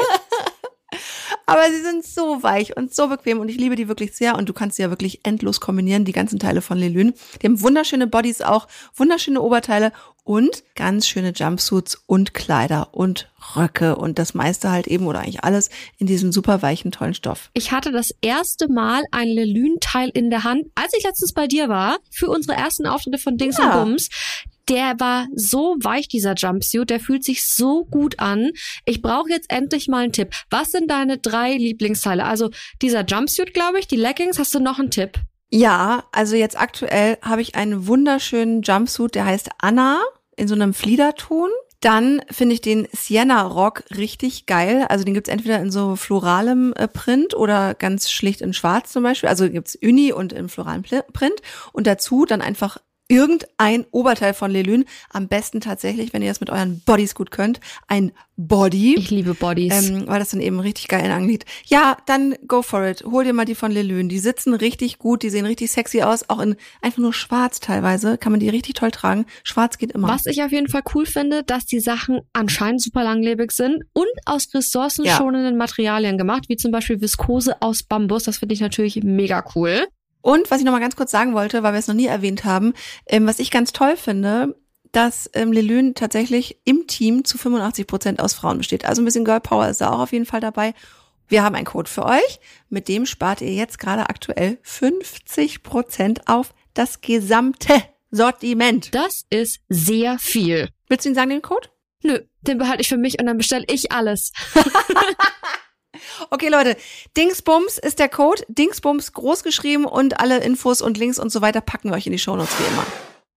Aber sie sind so weich und so bequem und ich liebe die wirklich sehr und du kannst sie ja wirklich endlos kombinieren, die ganzen Teile von Lelune. Die haben wunderschöne Bodies auch, wunderschöne Oberteile und ganz schöne Jumpsuits und Kleider und Röcke und das meiste halt eben oder eigentlich alles in diesem super weichen, tollen Stoff. Ich hatte das erste Mal ein Lelune-Teil in der Hand, als ich letztens bei dir war, für unsere ersten Auftritte von Dings Ja. und Bums. Der war so weich, dieser Jumpsuit, der fühlt sich so gut an. Ich brauche jetzt endlich mal einen Tipp. Was sind deine drei Lieblingsteile? Also dieser Jumpsuit, glaube ich, die Leggings, hast du noch einen Tipp? Ja, also jetzt aktuell habe ich einen wunderschönen Jumpsuit, der heißt Anna in so einem Fliederton. Dann finde ich den Sienna Rock richtig geil. Also den gibt's entweder in so floralem äh, Print oder ganz schlicht in schwarz zum Beispiel. Also gibt's Uni und in floralem Pl- Print. Und dazu dann einfach irgendein Oberteil von Lelune. Am besten tatsächlich, wenn ihr das mit euren Bodies gut könnt, ein Body. Ich liebe Bodies. Ähm, weil das dann eben richtig geil in anliegt. Ja, dann go for it. Hol dir mal die von Lelune. Die sitzen richtig gut, die sehen richtig sexy aus. Auch in einfach nur schwarz teilweise kann man die richtig toll tragen. Schwarz geht immer. Was ich auf jeden Fall cool finde, dass die Sachen anscheinend super langlebig sind und aus ressourcenschonenden Materialien gemacht, wie zum Beispiel Viskose aus Bambus. Das finde ich natürlich mega cool. Und was ich noch mal ganz kurz sagen wollte, weil wir es noch nie erwähnt haben, ähm, was ich ganz toll finde, dass ähm, Lelune tatsächlich im Team zu fünfundachtzig Prozent aus Frauen besteht. Also ein bisschen Girl Power ist da auch auf jeden Fall dabei. Wir haben einen Code für euch, mit dem spart ihr jetzt gerade aktuell fünfzig Prozent auf das gesamte Sortiment. Das ist sehr viel. Willst du ihn sagen, den Code? Nö, den behalte ich für mich und dann bestelle ich alles. Okay, Leute, Dingsbums ist der Code. Dingsbums groß geschrieben und alle Infos und Links und so weiter packen wir euch in die Shownotes wie immer.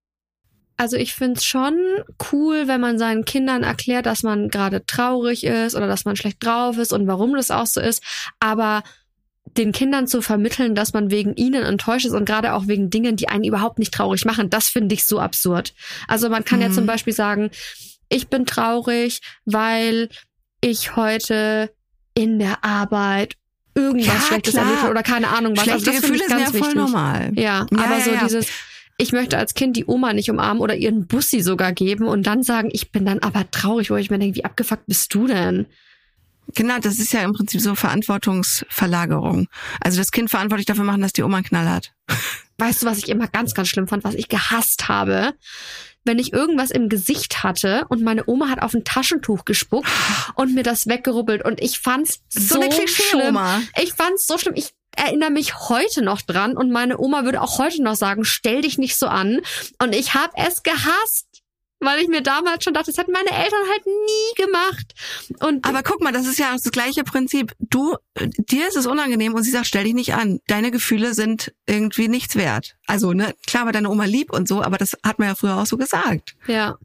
Also ich find's schon cool, wenn man seinen Kindern erklärt, dass man gerade traurig ist oder dass man schlecht drauf ist und warum das auch so ist. Aber den Kindern zu vermitteln, dass man wegen ihnen enttäuscht ist und gerade auch wegen Dingen, die einen überhaupt nicht traurig machen, das finde ich so absurd. Also man kann Mhm. ja zum Beispiel sagen, ich bin traurig, weil ich heute in der Arbeit irgendwas Ja, Schlechtes klar. erlebt habe oder keine Ahnung was. Schlechte also das finde Gefühle ich sind ganz ja voll wichtig. normal. Ja, Ja, aber ja, so ja. dieses, ich möchte als Kind die Oma nicht umarmen oder ihren Bussi sogar geben und dann sagen, ich bin dann aber traurig, wo ich mir denke, wie abgefuckt bist du denn? Genau, das ist ja im Prinzip so Verantwortungsverlagerung. Also das Kind verantwortlich dafür machen, dass die Oma einen Knall hat. Weißt du, was ich immer ganz, ganz schlimm fand, was ich gehasst habe? Wenn ich irgendwas im Gesicht hatte und meine Oma hat auf ein Taschentuch gespuckt und mir das weggerubbelt und ich fand's so, So eine schlimm. Klischee-Oma. Ich fand's so schlimm. Ich erinnere mich heute noch dran und meine Oma würde auch heute noch sagen, stell dich nicht so an. Und ich habe es gehasst, weil ich mir damals schon dachte, das hätten meine Eltern halt nie gemacht. Und Aber guck mal, das ist ja das gleiche Prinzip. Du, äh, dir ist es unangenehm und sie sagt, stell dich nicht an. Deine Gefühle sind irgendwie nichts wert. Also, ne, klar war deine Oma lieb und so, aber das hat man ja früher auch so gesagt. ja,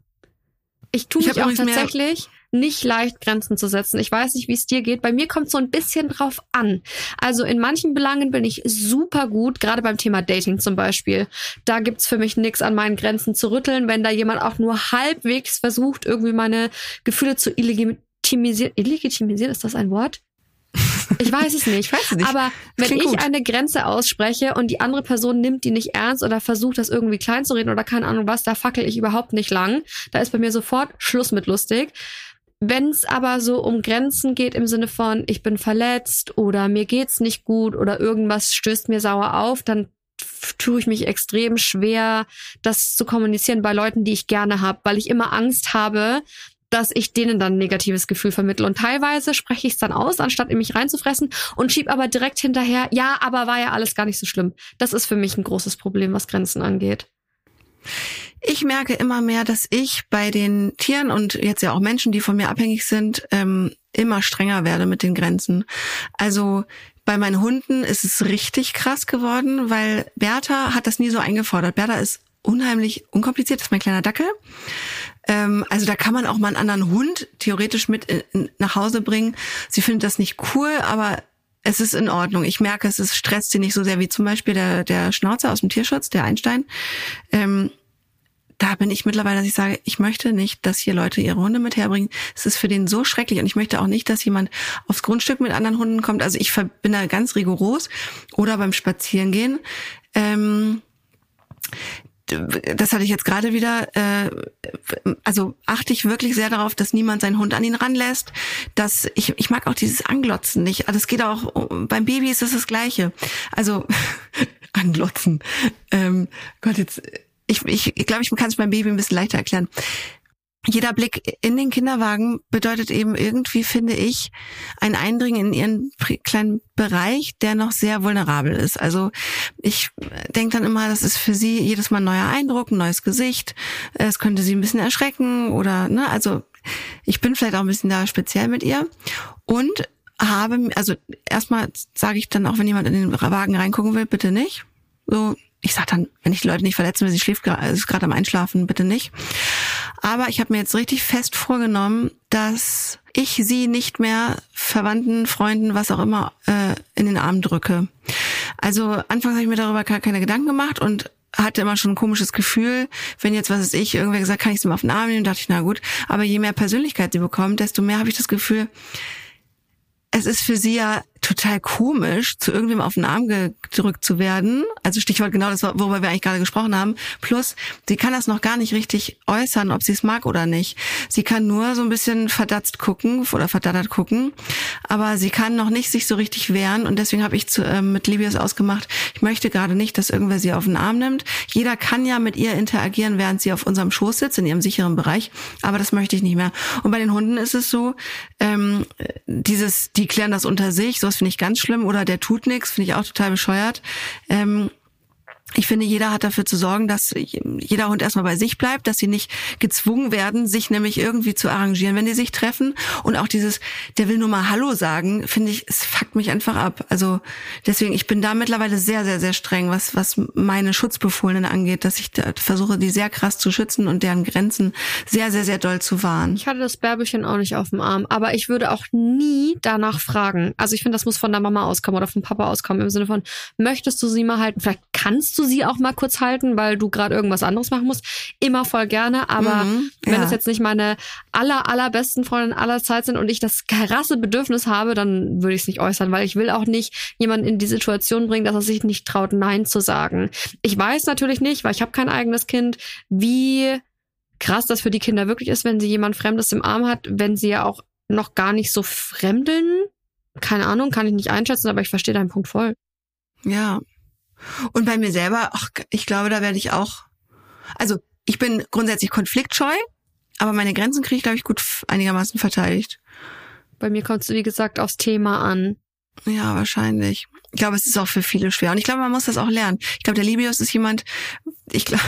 ich tue Ich mich hab auch übrigens mehr- tatsächlich nicht leicht, Grenzen zu setzen. Ich weiß nicht, wie es dir geht. Bei mir kommt so ein bisschen drauf an. Also in manchen Belangen bin ich super gut, gerade beim Thema Dating zum Beispiel. Da gibt's für mich nichts an meinen Grenzen zu rütteln. Wenn da jemand auch nur halbwegs versucht, irgendwie meine Gefühle zu illegitimisieren. Illegitimisieren, ist das ein Wort? Ich weiß es nicht. Ich weiß es nicht. Aber wenn klingt ich gut. eine Grenze ausspreche und die andere Person nimmt die nicht ernst oder versucht, das irgendwie klein zu reden oder keine Ahnung was, da fackel ich überhaupt nicht lang. Da ist bei mir sofort Schluss mit lustig. Wenn es aber so um Grenzen geht im Sinne von, ich bin verletzt oder mir geht's nicht gut oder irgendwas stößt mir sauer auf, dann f- tue ich mich extrem schwer, das zu kommunizieren bei Leuten, die ich gerne habe, weil ich immer Angst habe, dass ich denen dann ein negatives Gefühl vermittle. Und teilweise spreche ich es dann aus, anstatt in mich reinzufressen und schieb aber direkt hinterher, ja, aber war ja alles gar nicht so schlimm. Das ist für mich ein großes Problem, was Grenzen angeht. Ich merke immer mehr, dass ich bei den Tieren und jetzt ja auch Menschen, die von mir abhängig sind, ähm, immer strenger werde mit den Grenzen. Also bei meinen Hunden ist es richtig krass geworden, weil Bertha hat das nie so eingefordert. Bertha ist unheimlich unkompliziert, das ist mein kleiner Dackel. Ähm, also da kann man auch mal einen anderen Hund theoretisch mit in, in, nach Hause bringen. Sie findet das nicht cool, aber es ist in Ordnung. Ich merke, es ist, stresst sie nicht so sehr wie zum Beispiel der, der Schnauzer aus dem Tierschutz, der Einstein. Ähm, da bin ich mittlerweile, dass ich sage, ich möchte nicht, dass hier Leute ihre Hunde mit herbringen. Es ist für den so schrecklich und ich möchte auch nicht, dass jemand aufs Grundstück mit anderen Hunden kommt. Also ich bin da ganz rigoros oder beim Spazierengehen. Ähm, das hatte ich jetzt gerade wieder, äh, also achte ich wirklich sehr darauf, dass niemand seinen Hund an ihn ranlässt, dass ich ich mag auch dieses Anglotzen nicht, das geht auch, beim Baby ist es das Gleiche, also Anglotzen, ähm, Gott, jetzt, ich ich, ich glaube, ich kann es beim Baby ein bisschen leichter erklären. Jeder Blick in den Kinderwagen bedeutet eben irgendwie, finde ich, ein Eindringen in ihren kleinen Bereich, der noch sehr vulnerabel ist. Also ich denke dann immer, das ist für sie jedes Mal ein neuer Eindruck, ein neues Gesicht. Es könnte sie ein bisschen erschrecken oder, ne, also ich bin vielleicht auch ein bisschen da speziell mit ihr und habe, also erstmal sage ich dann auch, wenn jemand in den Wagen reingucken will, bitte nicht. So, ich sag dann, wenn ich die Leute nicht verletzen will, sie schläft gerade, ist gerade am Einschlafen, bitte nicht. Aber ich habe mir jetzt richtig fest vorgenommen, dass ich sie nicht mehr Verwandten, Freunden, was auch immer, äh, in den Arm drücke. Also anfangs habe ich mir darüber gar keine Gedanken gemacht und hatte immer schon ein komisches Gefühl, wenn jetzt, was weiß ich, irgendwer gesagt, kann ich sie mal auf den Arm nehmen, dachte ich, na gut. Aber je mehr Persönlichkeit sie bekommt, desto mehr habe ich das Gefühl, es ist für sie ja total komisch, zu irgendwem auf den Arm gedrückt zu werden. Also Stichwort genau das, worüber wir eigentlich gerade gesprochen haben. Plus, sie kann das noch gar nicht richtig äußern, ob sie es mag oder nicht. Sie kann nur so ein bisschen verdatzt gucken oder verdattert gucken, aber sie kann noch nicht sich so richtig wehren. Und deswegen habe ich zu, äh, mit Libius ausgemacht, ich möchte gerade nicht, dass irgendwer sie auf den Arm nimmt. Jeder kann ja mit ihr interagieren, während sie auf unserem Schoß sitzt, in ihrem sicheren Bereich. Aber das möchte ich nicht mehr. Und bei den Hunden ist es so, ähm, dieses, die klären das unter sich, so finde ich ganz schlimm, oder der tut nichts, finde ich auch total bescheuert. Ähm, ich finde, jeder hat dafür zu sorgen, dass jeder Hund erstmal bei sich bleibt, dass sie nicht gezwungen werden, sich nämlich irgendwie zu arrangieren, wenn die sich treffen. Und auch dieses, der will nur mal Hallo sagen, finde ich, es fuckt mich einfach ab. Also deswegen, ich bin da mittlerweile sehr, sehr, sehr streng, was was meine Schutzbefohlenen angeht, dass ich da versuche, die sehr krass zu schützen und deren Grenzen sehr, sehr, sehr doll zu wahren. Ich hatte das Bärbelchen auch nicht auf dem Arm, aber ich würde auch nie danach fragen. Also ich finde, das muss von der Mama auskommen oder vom Papa auskommen, im Sinne von, möchtest du sie mal halten? Vielleicht kannst du sie auch mal kurz halten, weil du gerade irgendwas anderes machen musst. Immer voll gerne, aber mhm, wenn ja. es jetzt nicht meine aller, allerbesten Freundinnen aller Zeit sind und ich das krasse Bedürfnis habe, dann würde ich es nicht äußern, weil ich will auch nicht jemanden in die Situation bringen, dass er sich nicht traut, Nein zu sagen. Ich weiß natürlich nicht, weil ich habe kein eigenes Kind, wie krass das für die Kinder wirklich ist, wenn sie jemand Fremdes im Arm hat, wenn sie ja auch noch gar nicht so fremdeln. Keine Ahnung, kann ich nicht einschätzen, aber ich verstehe deinen Punkt voll. Ja. Und bei mir selber, ach, ich glaube, da werde ich auch, also ich bin grundsätzlich konfliktscheu, aber meine Grenzen kriege ich, glaube ich, gut einigermaßen verteidigt. Bei mir kommt es, wie gesagt, aufs Thema an. Ja, wahrscheinlich. Ich glaube, es ist auch für viele schwer. Und ich glaube, man muss das auch lernen. Ich glaube, der Libius ist jemand, ich glaube,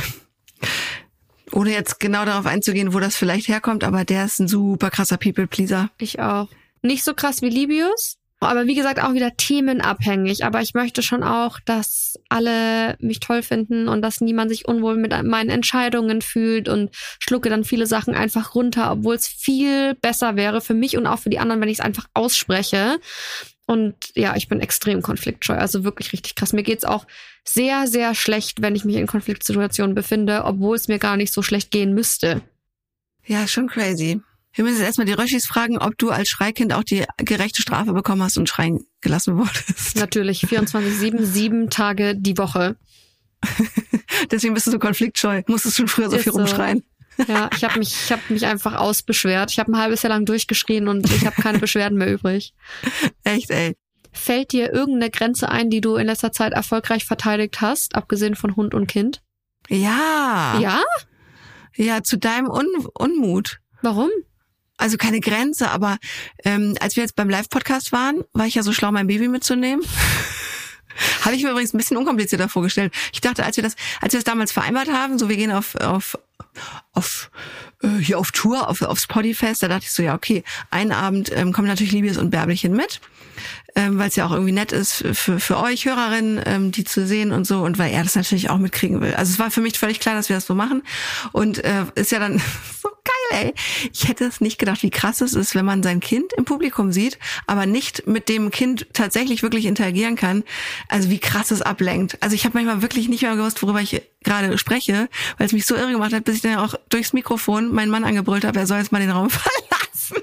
ohne jetzt genau darauf einzugehen, wo das vielleicht herkommt, aber der ist ein super krasser People-Pleaser. Ich auch. Nicht so krass wie Libius, aber wie gesagt auch wieder themenabhängig. Aber ich möchte schon auch, dass alle mich toll finden und dass niemand sich unwohl mit meinen Entscheidungen fühlt und schlucke dann viele Sachen einfach runter, obwohl es viel besser wäre für mich und auch für die anderen, wenn ich es einfach ausspreche. Und ja, ich bin extrem konfliktscheu, also wirklich richtig krass. Mir geht's auch sehr, sehr schlecht, wenn ich mich in Konfliktsituationen befinde, obwohl es mir gar nicht so schlecht gehen müsste. Ja, schon crazy. Wir müssen jetzt erstmal die Röschis fragen, ob du als Schreikind auch die gerechte Strafe bekommen hast und schreien gelassen wurdest. Natürlich, vierundzwanzig sieben, sieben Tage die Woche. Deswegen bist du so konfliktscheu. Musstest schon früher so Ist viel so. rumschreien. Ja, ich habe mich, ich habe mich einfach ausbeschwert. Ich habe ein halbes Jahr lang durchgeschrien und ich habe keine Beschwerden mehr übrig. Echt, ey. Fällt dir irgendeine Grenze ein, die du in letzter Zeit erfolgreich verteidigt hast, abgesehen von Hund und Kind? Ja. Ja? Ja, zu deinem Un- Unmut. Warum? also keine Grenze, aber ähm, als wir jetzt beim Live-Podcast waren, war ich ja so schlau, mein Baby mitzunehmen. Habe ich mir übrigens ein bisschen unkomplizierter vorgestellt. Ich dachte, als wir das, als wir das damals vereinbart haben, so wir gehen auf auf auf äh, hier auf Tour, auf aufs Podifest, da dachte ich so, ja okay, einen Abend ähm, kommen natürlich Liebes und Bärbelchen mit, ähm, weil es ja auch irgendwie nett ist für für euch Hörerinnen, ähm, die zu sehen und so, und weil er das natürlich auch mitkriegen will. Also es war für mich völlig klar, dass wir das so machen, und äh, ist ja dann so geil, ey. Ich hätte es nicht gedacht, wie krass es ist, wenn man sein Kind im Publikum sieht, aber nicht mit dem Kind tatsächlich wirklich interagieren kann. Also wie krass es ablenkt. Also ich habe manchmal wirklich nicht mehr gewusst, worüber ich gerade spreche, weil es mich so irre gemacht hat, bis ich dann auch durchs Mikrofon meinen Mann angebrüllt habe, er soll jetzt mal den Raum verlassen.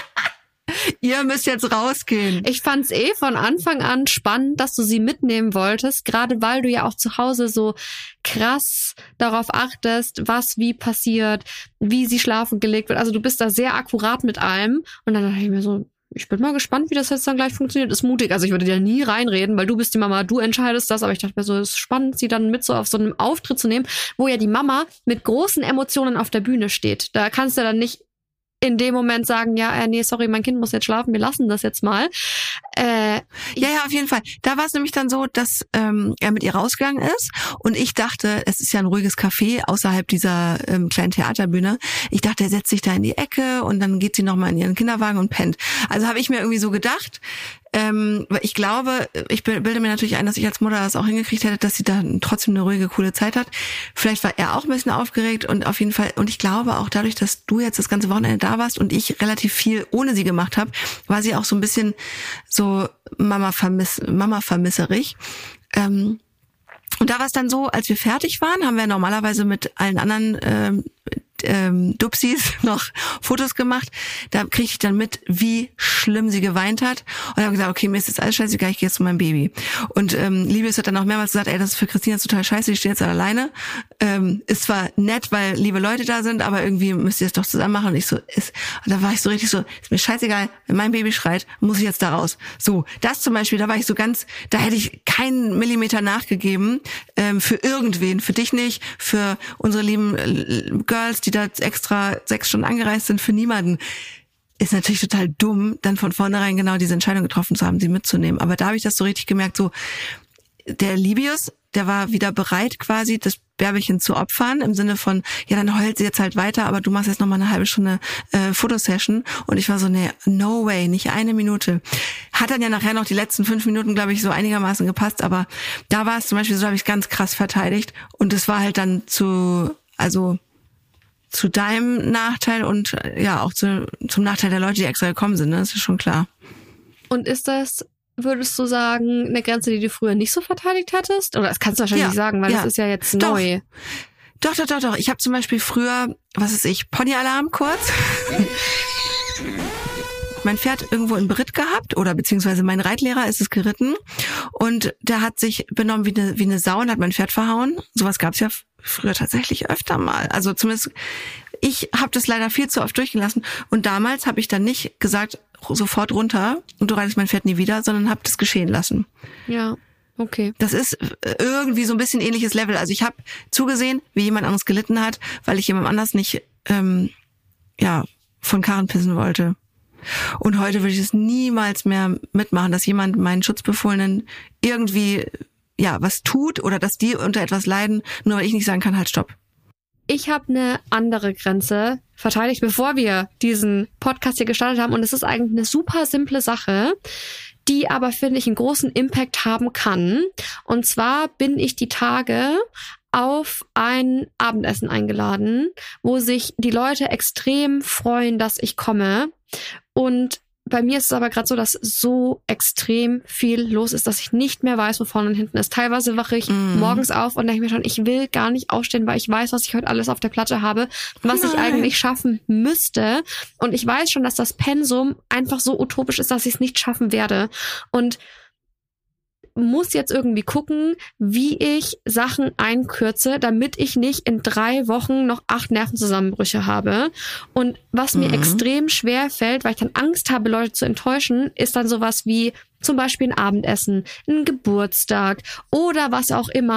Ihr müsst jetzt rausgehen. Ich fand's eh von Anfang an spannend, dass du sie mitnehmen wolltest, gerade weil du ja auch zu Hause so krass darauf achtest, was wie passiert, wie sie schlafen gelegt wird. Also du bist da sehr akkurat mit allem. Und dann dachte ich mir so, ich bin mal gespannt, wie das jetzt dann gleich funktioniert. Ist mutig. Also ich würde dir nie reinreden, weil du bist die Mama, du entscheidest das. Aber ich dachte mir so, es ist spannend, sie dann mit so auf so einem Auftritt zu nehmen, wo ja die Mama mit großen Emotionen auf der Bühne steht. Da kannst du dann nicht in dem Moment sagen, ja, äh, nee, sorry, mein Kind muss jetzt schlafen, wir lassen das jetzt mal. Äh, ja, ja, auf jeden Fall. Da war es nämlich dann so, dass ähm, er mit ihr rausgegangen ist und ich dachte, es ist ja ein ruhiges Café außerhalb dieser ähm, kleinen Theaterbühne. Ich dachte, er setzt sich da in die Ecke und dann geht sie nochmal in ihren Kinderwagen und pennt. Also habe ich mir irgendwie so gedacht, Ähm, ich glaube, ich bilde mir natürlich ein, dass ich als Mutter das auch hingekriegt hätte, dass sie da trotzdem eine ruhige, coole Zeit hat. Vielleicht war er auch ein bisschen aufgeregt und auf jeden Fall, und ich glaube auch dadurch, dass du jetzt das ganze Wochenende da warst und ich relativ viel ohne sie gemacht habe, war sie auch so ein bisschen so Mama vermiss, Mama vermisserig. Ähm, und da war es dann so, als wir fertig waren, haben wir normalerweise mit allen anderen ähm, ähm, Dupsis noch Fotos gemacht. Da kriege ich dann mit, wie schlimm sie geweint hat. Und habe gesagt, okay, mir ist jetzt alles scheißegal, ich gehe jetzt zu meinem Baby. Und ähm, Liebes hat dann auch mehrmals gesagt, ey, das ist für Christina total scheiße, ich stehe jetzt alleine. Ähm, ist zwar nett, weil liebe Leute da sind, aber irgendwie müsst ihr es doch zusammen machen. Und ich so, ist, und da war ich so richtig so, ist mir scheißegal, wenn mein Baby schreit, muss ich jetzt da raus. So, das zum Beispiel, da war ich so ganz, da hätte ich keinen Millimeter nachgegeben, ähm, für irgendwen, für dich nicht, für unsere lieben äh, Girls, die da extra sechs Stunden angereist sind, für niemanden. Ist natürlich total dumm, dann von vornherein genau diese Entscheidung getroffen zu haben, sie mitzunehmen. Aber da habe ich das so richtig gemerkt, so der Libius, der war wieder bereit, quasi das Bärbelchen zu opfern, im Sinne von, ja, dann heult sie jetzt halt weiter, aber du machst jetzt noch mal eine halbe Stunde äh, Fotosession. Und ich war so, nee, no way, nicht eine Minute. Hat dann ja nachher noch die letzten fünf Minuten, glaube ich, so einigermaßen gepasst, aber da war es zum Beispiel so, habe ich ganz krass verteidigt. Und es war halt dann zu, also zu deinem Nachteil und ja auch zu, zum Nachteil der Leute, die extra gekommen sind, ne? Das ist schon klar. Und ist das, würdest du sagen, eine Grenze, die du früher nicht so verteidigt hättest? Oder das kannst du wahrscheinlich ja, nicht sagen, weil ja. das ist ja jetzt doch. neu. Doch, doch, doch, doch. Ich habe zum Beispiel früher, was ist ich, Ponyalarm kurz. Mein Pferd irgendwo in Beritt gehabt oder beziehungsweise mein Reitlehrer ist es geritten und der hat sich benommen wie eine, wie eine Sau und hat mein Pferd verhauen. Sowas gab's ja früher tatsächlich öfter mal. Also zumindest, ich habe das leider viel zu oft durchgelassen und damals habe ich dann nicht gesagt, sofort runter und du reitest mein Pferd nie wieder, sondern habe das geschehen lassen. Ja, okay. Das ist irgendwie so ein bisschen ähnliches Level. Also ich habe zugesehen, wie jemand anderes gelitten hat, weil ich jemand anders nicht ähm, ja von Karren pissen wollte. Und heute würde ich es niemals mehr mitmachen, dass jemand meinen Schutzbefohlenen irgendwie ja was tut oder dass die unter etwas leiden, nur weil ich nicht sagen kann, halt stopp. Ich habe eine andere Grenze verteidigt, bevor wir diesen Podcast hier gestartet haben. Und es ist eigentlich eine super simple Sache, die aber, finde ich, einen großen Impact haben kann. Und zwar bin ich die Tage auf ein Abendessen eingeladen, wo sich die Leute extrem freuen, dass ich komme. Und bei mir ist es aber gerade so, dass so extrem viel los ist, dass ich nicht mehr weiß, wo vorne und hinten ist. Teilweise wache ich mm. morgens auf und denke mir schon, ich will gar nicht aufstehen, weil ich weiß, was ich heute alles auf der Platte habe, was Nein. ich eigentlich schaffen müsste. Und ich weiß schon, dass das Pensum einfach so utopisch ist, dass ich es nicht schaffen werde. Und muss jetzt irgendwie gucken, wie ich Sachen einkürze, damit ich nicht in drei Wochen noch acht Nervenzusammenbrüche habe. Und was mir mhm. extrem schwer fällt, weil ich dann Angst habe, Leute zu enttäuschen, ist dann sowas wie zum Beispiel ein Abendessen, ein Geburtstag oder was auch immer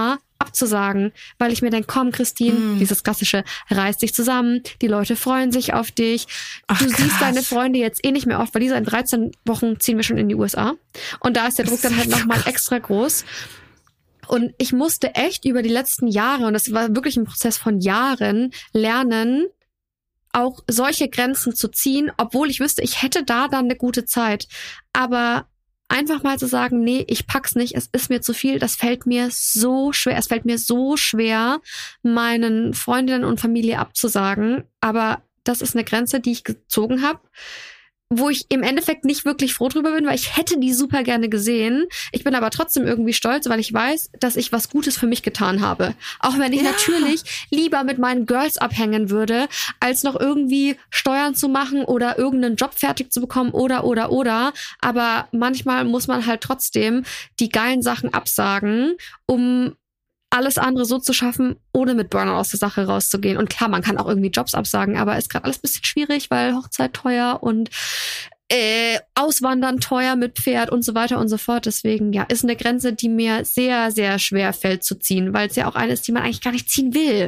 abzusagen, weil ich mir denke, komm Christine, mm. dieses klassische, reiß dich zusammen, die Leute freuen sich auf dich. Ach, du krass. Siehst deine Freunde jetzt eh nicht mehr oft, weil die seit dreizehn Wochen ziehen wir schon in die U S A. Und da ist der Druck dann halt nochmal extra groß. Und ich musste echt über die letzten Jahre, und das war wirklich ein Prozess von Jahren, lernen, auch solche Grenzen zu ziehen, obwohl ich wüsste, ich hätte da dann eine gute Zeit. Aber einfach mal zu sagen, nee, ich pack's nicht, es ist mir zu viel, das fällt mir so schwer, es fällt mir so schwer, meinen Freundinnen und Familie abzusagen. Aber das ist eine Grenze, die ich gezogen habe, wo ich im Endeffekt nicht wirklich froh drüber bin, weil ich hätte die super gerne gesehen. Ich bin aber trotzdem irgendwie stolz, weil ich weiß, dass ich was Gutes für mich getan habe. Auch wenn ich ja. natürlich lieber mit meinen Girls abhängen würde, als noch irgendwie Steuern zu machen oder irgendeinen Job fertig zu bekommen oder, oder, oder. Aber manchmal muss man halt trotzdem die geilen Sachen absagen, um alles andere so zu schaffen, ohne mit Burnout aus der Sache rauszugehen. Und klar, man kann auch irgendwie Jobs absagen, aber ist gerade alles ein bisschen schwierig, weil Hochzeit teuer und äh, Auswandern teuer mit Pferd und so weiter und so fort. Deswegen, ja, ist eine Grenze, die mir sehr, sehr schwer fällt zu ziehen, weil es ja auch eine ist, die man eigentlich gar nicht ziehen will.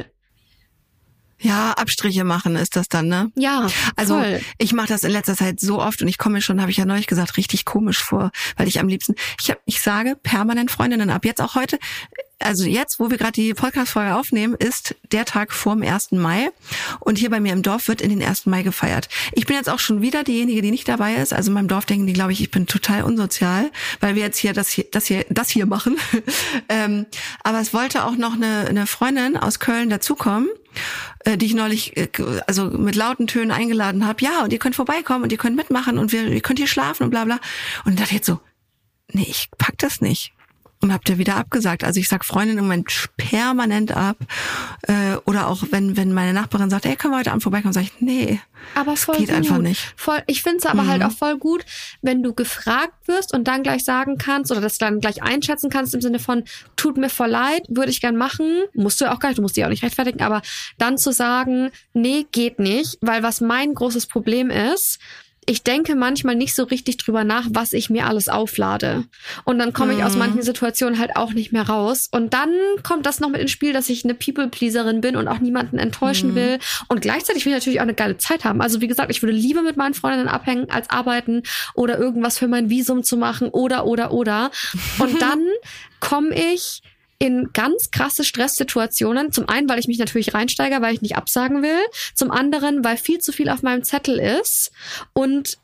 Ja, Abstriche machen ist das dann, ne? Ja, also voll. Ich mache das in letzter Zeit so oft und ich komme mir schon, habe ich ja neulich gesagt, richtig komisch vor, weil ich am liebsten, ich hab, ich sage permanent Freundinnen ab. Jetzt auch heute, also jetzt, wo wir gerade die Podcast-Folge aufnehmen, ist der Tag vorm ersten Mai und hier bei mir im Dorf wird in den ersten Mai gefeiert. Ich bin jetzt auch schon wieder diejenige, die nicht dabei ist. Also in meinem Dorf denken die, glaube ich, ich bin total unsozial, weil wir jetzt hier das hier, das hier, das hier machen. ähm, aber es wollte auch noch eine, eine Freundin aus Köln dazukommen, äh, die ich neulich äh, also mit lauten Tönen eingeladen habe. Ja, und ihr könnt vorbeikommen und ihr könnt mitmachen und wir, ihr könnt hier schlafen und bla bla. Und dann dachte ich jetzt so, nee, ich pack das nicht. Und habt ihr wieder abgesagt. Also ich sag Freundin im Moment permanent ab. Äh, oder auch wenn wenn meine Nachbarin sagt, hey, können wir heute Abend vorbeikommen, sage ich, nee, aber voll das geht gut. einfach nicht. Voll, ich finde es aber mhm. halt auch voll gut, wenn du gefragt wirst und dann gleich sagen kannst oder das dann gleich einschätzen kannst im Sinne von, tut mir voll leid, würde ich gern machen. Musst du ja auch gar nicht, du musst dich auch nicht rechtfertigen, aber dann zu sagen, nee, geht nicht. Weil was mein großes Problem ist, ich denke manchmal nicht so richtig drüber nach, was ich mir alles auflade. Und dann komme ich aus manchen Situationen halt auch nicht mehr raus. Und dann kommt das noch mit ins Spiel, dass ich eine People-Pleaserin bin und auch niemanden enttäuschen mhm. will. Und gleichzeitig will ich natürlich auch eine geile Zeit haben. Also wie gesagt, ich würde lieber mit meinen Freundinnen abhängen, als arbeiten oder irgendwas für mein Visum zu machen oder, oder, oder. Und dann komme ich in ganz krasse Stresssituationen. Zum einen, weil ich mich natürlich reinsteige, weil ich nicht absagen will. Zum anderen, weil viel zu viel auf meinem Zettel ist. Und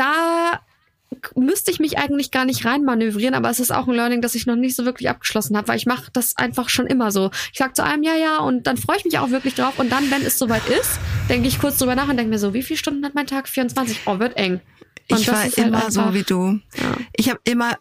da müsste ich mich eigentlich gar nicht reinmanövrieren, aber es ist auch ein Learning, das ich noch nicht so wirklich abgeschlossen habe, weil ich mache das einfach schon immer so. Ich sag zu einem ja, ja und dann freue ich mich auch wirklich drauf und dann, wenn es soweit ist, denke ich kurz drüber nach und denke mir so, wie viele Stunden hat mein Tag? vierundzwanzig. Oh, wird eng. Und ich war immer halt so wie du. Ja. Ich habe immer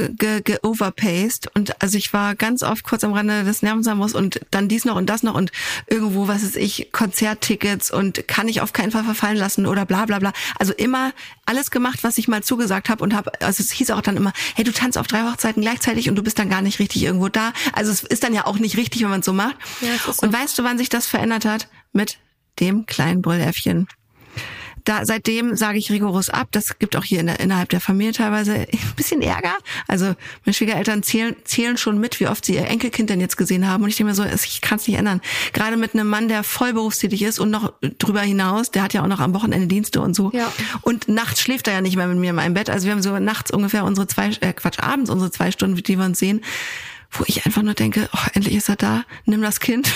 ge-overpaced ge und also ich war ganz oft kurz am Rande des Nervenzusammenbruchs und dann dies noch und das noch und irgendwo, was weiß ich, Konzerttickets und kann ich auf keinen Fall verfallen lassen oder bla bla bla. Also immer alles gemacht, was ich mal zugesagt habe und habe, also es hieß auch dann immer, hey, du tanzt auf drei Hochzeiten gleichzeitig und du bist dann gar nicht richtig irgendwo da. Also es ist dann ja auch nicht richtig, wenn man es so macht. Ja, ist so. Und weißt du, wann sich das verändert hat? Mit dem kleinen Brülläffchen. Da, seitdem sage ich rigoros ab. Das gibt auch hier in der, innerhalb der Familie teilweise ein bisschen Ärger. Also meine Schwiegereltern zählen, zählen schon mit, wie oft sie ihr Enkelkind denn jetzt gesehen haben. Und ich denke mir so, ich kann es nicht ändern. Gerade mit einem Mann, der voll berufstätig ist und noch drüber hinaus, der hat ja auch noch am Wochenende Dienste und so. Ja. Und nachts schläft er ja nicht mehr mit mir in meinem Bett. Also wir haben so nachts ungefähr unsere zwei, äh Quatsch, abends unsere zwei Stunden, die wir uns sehen, wo ich einfach nur denke, oh, endlich ist er da, nimm das Kind.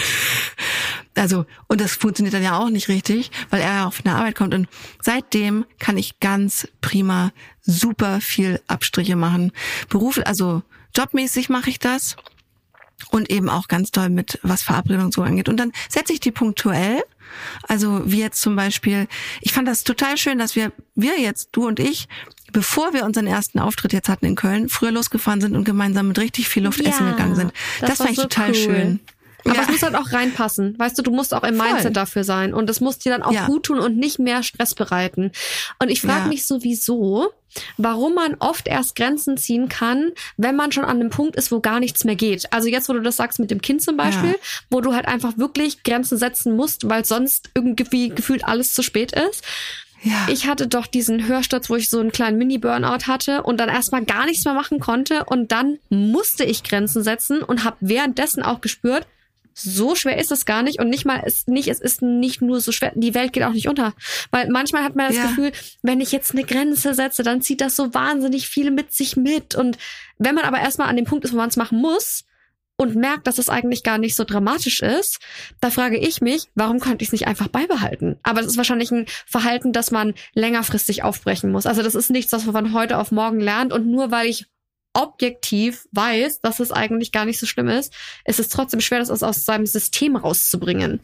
Also, und das funktioniert dann ja auch nicht richtig, weil er ja auf eine Arbeit kommt. Und seitdem kann ich ganz prima super viel Abstriche machen. Beruf, also jobmäßig mache ich das. Und eben auch ganz toll mit, was Verabredung so angeht. Und dann setze ich die punktuell. Also wie jetzt zum Beispiel, ich fand das total schön, dass wir, wir jetzt, du und ich, bevor wir unseren ersten Auftritt jetzt hatten in Köln, früher losgefahren sind und gemeinsam mit richtig viel Luft ja, essen gegangen sind. Das, das fand ich so total cool. schön. Aber ja. es muss halt auch reinpassen. Weißt du, du musst auch im Voll. Mindset dafür sein. Und es muss dir dann auch ja. gut tun und nicht mehr Stress bereiten. Und ich frage ja. mich sowieso, warum man oft erst Grenzen ziehen kann, wenn man schon an einem Punkt ist, wo gar nichts mehr geht. Also jetzt, wo du das sagst mit dem Kind zum Beispiel, ja. wo du halt einfach wirklich Grenzen setzen musst, weil sonst irgendwie gefühlt alles zu spät ist. Ja. Ich hatte doch diesen Hörsturz, wo ich so einen kleinen Mini-Burnout hatte und dann erstmal gar nichts mehr machen konnte und dann musste ich Grenzen setzen und habe währenddessen auch gespürt, so schwer ist es gar nicht und nicht mal ist nicht, es ist nicht nur so schwer, die Welt geht auch nicht unter. Weil manchmal hat man das ja. Gefühl, wenn ich jetzt eine Grenze setze, dann zieht das so wahnsinnig viel mit sich mit. Und wenn man aber erstmal an dem Punkt ist, wo man es machen muss und merkt, dass es eigentlich gar nicht so dramatisch ist, da frage ich mich, warum konnte ich es nicht einfach beibehalten? Aber das ist wahrscheinlich ein Verhalten, das man längerfristig aufbrechen muss. Also das ist nichts, was man von heute auf morgen lernt und nur weil ich objektiv weiß, dass es eigentlich gar nicht so schlimm ist, ist es trotzdem schwer, das aus seinem System rauszubringen.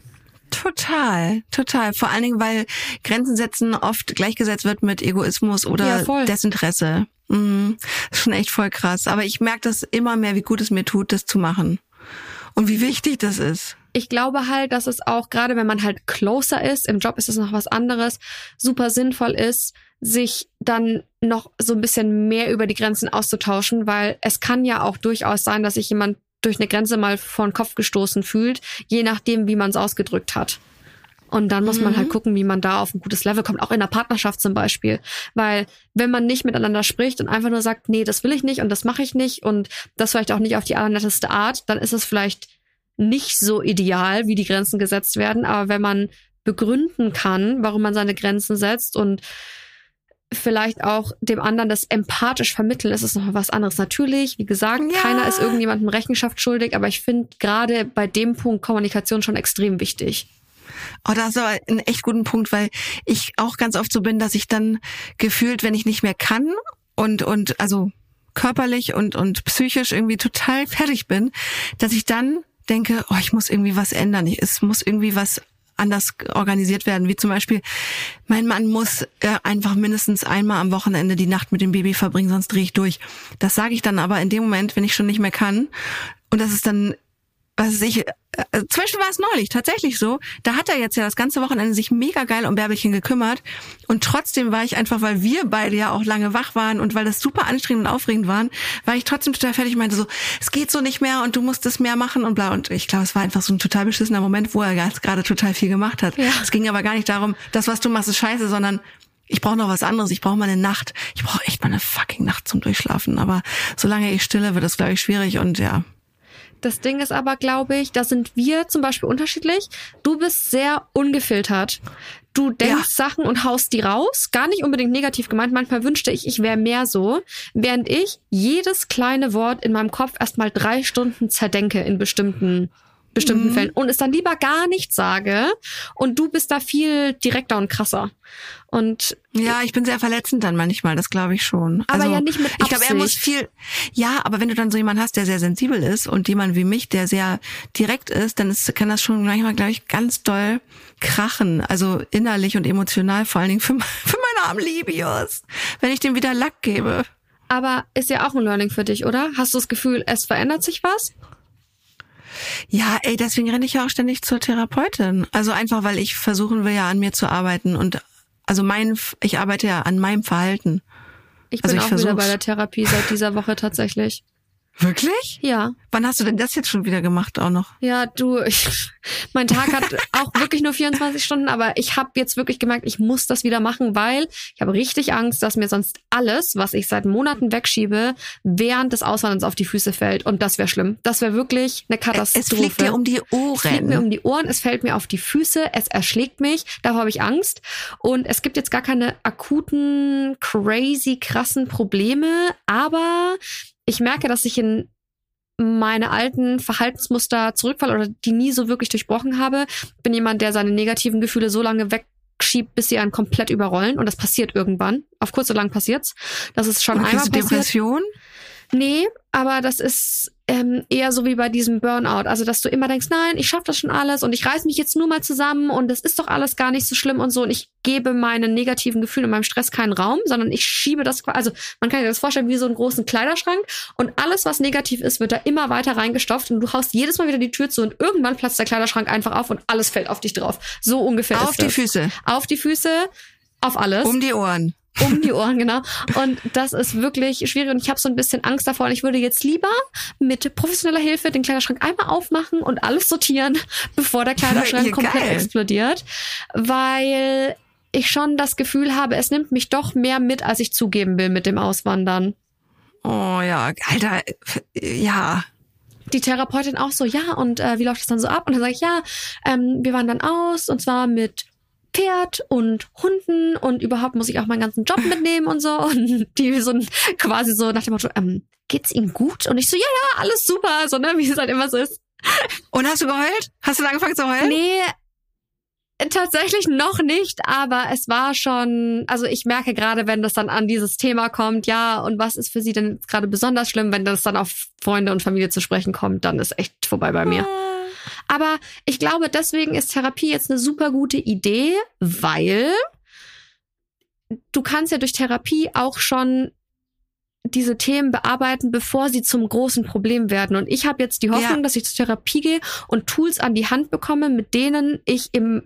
Total, total. Vor allen Dingen, weil Grenzen setzen oft gleichgesetzt wird mit Egoismus oder Ja, Desinteresse. Mhm. Das ist schon echt voll krass. Aber ich merke das immer mehr, wie gut es mir tut, das zu machen. Und wie wichtig das ist. Ich glaube halt, dass es auch, gerade wenn man halt closer ist, im Job ist es noch was anderes, super sinnvoll ist, sich dann noch so ein bisschen mehr über die Grenzen auszutauschen, weil es kann ja auch durchaus sein, dass sich jemand durch eine Grenze mal vor den Kopf gestoßen fühlt, je nachdem, wie man es ausgedrückt hat. Und dann muss man Mhm. halt gucken, wie man da auf ein gutes Level kommt, auch in der Partnerschaft zum Beispiel. Weil wenn man nicht miteinander spricht und einfach nur sagt, nee, das will ich nicht und das mache ich nicht und das vielleicht auch nicht auf die allernetteste Art, dann ist es vielleicht nicht so ideal, wie die Grenzen gesetzt werden. Aber wenn man begründen kann, warum man seine Grenzen setzt und vielleicht auch dem anderen das empathisch vermitteln, ist es noch was anderes. Natürlich, wie gesagt, Ja. keiner ist irgendjemandem Rechenschaft schuldig, aber ich finde gerade bei dem Punkt Kommunikation schon extrem wichtig. Oh, das ist aber ein echt guten Punkt, weil ich auch ganz oft so bin, dass ich dann gefühlt, wenn ich nicht mehr kann und, und, also körperlich und, und psychisch irgendwie total fertig bin, dass ich dann denke, oh, ich muss irgendwie was ändern. Ich, es muss irgendwie was anders organisiert werden, wie zum Beispiel, mein Mann muss äh, einfach mindestens einmal am Wochenende die Nacht mit dem Baby verbringen, sonst drehe ich durch. Das sage ich dann aber in dem Moment, wenn ich schon nicht mehr kann. Und das ist dann, was weiß ich, äh, zum Beispiel war es neulich tatsächlich so, da hat er jetzt ja das ganze Wochenende sich mega geil um Bärbelchen gekümmert und trotzdem war ich einfach, weil wir beide ja auch lange wach waren und weil das super anstrengend und aufregend waren, war ich trotzdem total fertig. Ich meinte so, es geht so nicht mehr und du musst das mehr machen und bla. Und ich glaube, es war einfach so ein total beschissener Moment, wo er gerade total viel gemacht hat. Ja. Es ging aber gar nicht darum, das, was du machst, ist scheiße, sondern ich brauche noch was anderes. Ich brauche mal eine Nacht. Ich brauche echt mal eine fucking Nacht zum Durchschlafen. Aber solange ich stille, wird das, glaube ich, schwierig und ja. Das Ding ist aber, glaube ich, da sind wir zum Beispiel unterschiedlich. Du bist sehr ungefiltert. Du denkst Ja. Sachen und haust die raus. Gar nicht unbedingt negativ gemeint. Manchmal wünschte ich, ich wäre mehr so. Während ich jedes kleine Wort in meinem Kopf erstmal drei Stunden zerdenke in bestimmten bestimmten Mhm. Fällen und es dann lieber gar nicht sage. Und du bist da viel direkter und krasser. Und Ja, ich bin sehr verletzend dann manchmal, das glaube ich schon. Aber also, ja nicht mit Ich glaube, er muss Absicht. viel, ja, aber wenn du dann so jemanden hast, der sehr sensibel ist und jemand wie mich, der sehr direkt ist, dann ist, kann das schon manchmal, glaube ich, ganz doll krachen. Also innerlich und emotional, vor allen Dingen für, für meine armen Libios, wenn ich dem wieder Lack gebe. aber ist ja auch ein Learning für dich, oder? Hast du das Gefühl, es verändert sich was? Ja, ey, deswegen renne ich ja auch ständig zur Therapeutin. Also einfach, weil ich versuchen will, ja an mir zu arbeiten und also mein, ich arbeite ja an meinem Verhalten. Ich Also bin ich auch wieder versuch's. bei der Therapie seit dieser Woche tatsächlich. Wirklich? Ja. Wann hast du denn das jetzt schon wieder gemacht auch noch? Ja, du, ich, mein Tag hat auch wirklich nur vierundzwanzig Stunden, aber ich habe jetzt wirklich gemerkt, ich muss das wieder machen, weil ich habe richtig Angst, dass mir sonst alles, was ich seit Monaten wegschiebe, während des Auswanderns auf die Füße fällt. Und das wäre schlimm. Das wäre wirklich eine Katastrophe. Es fliegt dir um die Ohren. Es fliegt mir um die Ohren, es fällt mir auf die Füße, es erschlägt mich, davor habe ich Angst. Und es gibt jetzt gar keine akuten, crazy, krassen Probleme, aber ich merke, dass ich in meine alten Verhaltensmuster zurückfalle oder die nie so wirklich durchbrochen habe. Ich bin jemand, der seine negativen Gefühle so lange wegschiebt, bis sie einen komplett überrollen. Und das passiert irgendwann. Auf kurz oder lang passiert's. Das ist schon Und einmal kriegst du passiert. Depression? Nee, aber das ist ähm, eher so wie bei diesem Burnout. Also, dass du immer denkst, nein, ich schaffe das schon alles und ich reiß mich jetzt nur mal zusammen und es ist doch alles gar nicht so schlimm und so. Und ich gebe meinen negativen Gefühlen und meinem Stress keinen Raum, sondern ich schiebe das, also man kann sich das vorstellen wie so einen großen Kleiderschrank und alles, was negativ ist, wird da immer weiter reingestopft und du haust jedes Mal wieder die Tür zu und irgendwann platzt der Kleiderschrank einfach auf und alles fällt auf dich drauf. So ungefähr Auf ist die das. Füße. Auf die Füße, auf alles. Um die Ohren. Um die Ohren, genau. Und das ist wirklich schwierig und ich habe so ein bisschen Angst davor und ich würde jetzt lieber mit professioneller Hilfe den Kleiderschrank einmal aufmachen und alles sortieren, bevor der Kleiderschrank Ja, komplett geil. explodiert, weil ich schon das Gefühl habe, es nimmt mich doch mehr mit, als ich zugeben will mit dem Auswandern. Oh ja, Alter, ja. Die Therapeutin auch so, ja, und äh, wie läuft das dann so ab? Und dann sage ich, ja, ähm, wir waren dann aus und zwar mit Pferd und Hunden und überhaupt muss ich auch meinen ganzen Job mitnehmen und so. Und die so quasi so nach dem Motto, ähm, geht's Ihnen gut? Und ich so, ja, ja, alles super, so, ne, wie es halt immer so ist. Und hast du geheult? Hast du dann angefangen zu heulen? Nee, tatsächlich noch nicht, aber es war schon, also ich merke gerade, wenn das dann an dieses Thema kommt, ja, und was ist für sie denn gerade besonders schlimm, wenn das dann auf Freunde und Familie zu sprechen kommt, dann ist echt vorbei bei mir. Aber ich glaube, deswegen ist Therapie jetzt eine super gute Idee, weil du kannst ja durch Therapie auch schon diese Themen bearbeiten, bevor sie zum großen Problem werden. Und ich habe jetzt die Hoffnung, ja. dass ich zur Therapie gehe und Tools an die Hand bekomme, mit denen ich im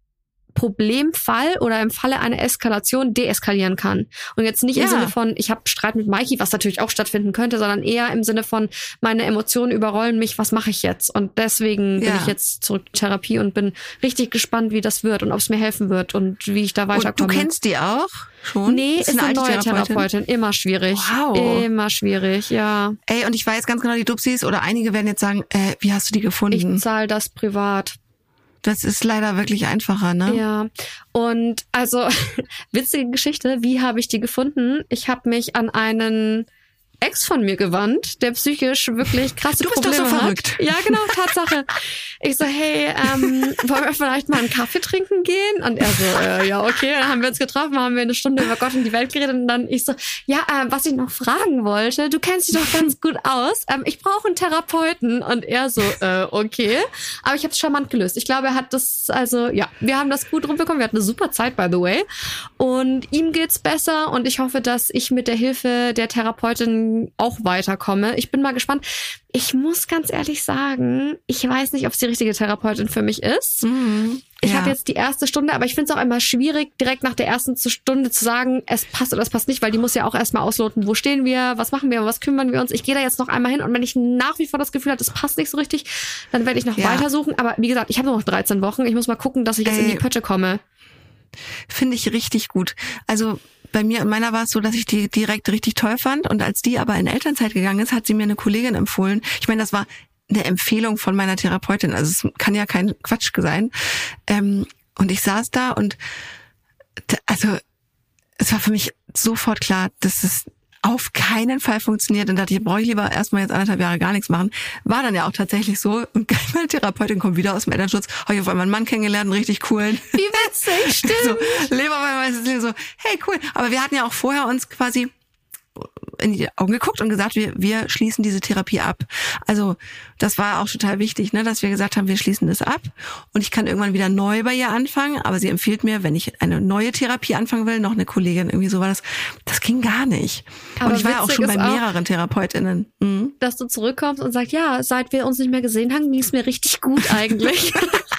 Problemfall oder im Falle einer Eskalation deeskalieren kann. Und jetzt nicht ja. im Sinne von, ich habe Streit mit Mikey, was natürlich auch stattfinden könnte, sondern eher im Sinne von, meine Emotionen überrollen mich, was mache ich jetzt? Und deswegen ja. bin ich jetzt zurück in Therapie und bin richtig gespannt, wie das wird und ob es mir helfen wird und wie ich da weiterkomme. Und du kennst die auch schon? Nee, ist, ist eine, eine neue Therapeutin? Therapeutin. Immer schwierig. Wow. Immer schwierig, ja. Ey, und ich weiß ganz genau, die Dupsis oder einige werden jetzt sagen, äh, wie hast du die gefunden? Ich zahle das privat. Das ist leider wirklich einfacher, ne? Ja. Und also, witzige Geschichte, wie habe ich die gefunden? Ich habe mich an einen Ex von mir gewandt, der psychisch wirklich krasse Probleme hat. Du bist doch so verrückt. Ja, genau, Tatsache. Ich so, hey, ähm, wollen wir vielleicht mal einen Kaffee trinken gehen? Und er so, äh, ja, okay. Dann haben wir uns getroffen, haben wir eine Stunde über Gott und die Welt geredet und dann ich so, ja, äh, was ich noch fragen wollte, du kennst dich doch ganz gut aus. Ähm, ich brauche einen Therapeuten. Und er so, äh, okay. Aber ich habe es charmant gelöst. Ich glaube, er hat das, also ja, wir haben das gut rumbekommen. Wir hatten eine super Zeit, by the way. Und ihm geht's besser und ich hoffe, dass ich mit der Hilfe der Therapeutin auch weiterkomme. Ich bin mal gespannt. Ich muss ganz ehrlich sagen, ich weiß nicht, ob es die richtige Therapeutin für mich ist. Mhm. Ich ja. habe jetzt die erste Stunde, aber ich finde es auch immer schwierig, direkt nach der ersten Stunde zu sagen, es passt oder es passt nicht, weil die muss ja auch erstmal ausloten, wo stehen wir, was machen wir, was kümmern wir uns. Ich gehe da jetzt noch einmal hin und wenn ich nach wie vor das Gefühl habe, es passt nicht so richtig, dann werde ich noch ja. weitersuchen. Aber wie gesagt, ich habe nur noch dreizehn Wochen. Ich muss mal gucken, dass ich jetzt Ey. in die Pötte komme. Finde ich richtig gut. Also bei mir und meiner war es so, dass ich die direkt richtig toll fand und als die aber in Elternzeit gegangen ist, hat sie mir eine Kollegin empfohlen. Ich meine, das war eine Empfehlung von meiner Therapeutin, also es kann ja kein Quatsch sein. Ähm, und ich saß da und also es war für mich sofort klar, dass es auf keinen Fall funktioniert und dachte ich, brauche ich lieber erstmal jetzt anderthalb Jahre gar nichts machen. War dann ja auch tatsächlich so und meine Therapeutin kommt wieder aus dem Elternschutz, habe ich auf einmal einen Mann kennengelernt, einen richtig coolen. Wie witzig, stimmt. So, Leben auf einmal so, hey cool. Aber wir hatten ja auch vorher uns quasi in die Augen geguckt und gesagt, wir wir schließen diese Therapie ab. Also das war auch total wichtig, ne, dass wir gesagt haben, wir schließen das ab und ich kann irgendwann wieder neu bei ihr anfangen, aber sie empfiehlt mir, wenn ich eine neue Therapie anfangen will, noch eine Kollegin, irgendwie so war das. Das ging gar nicht. Aber und ich war ja auch schon bei mehreren auch, Therapeutinnen. Mhm. Dass du zurückkommst und sagst, ja, seit wir uns nicht mehr gesehen haben, ging es mir richtig gut eigentlich.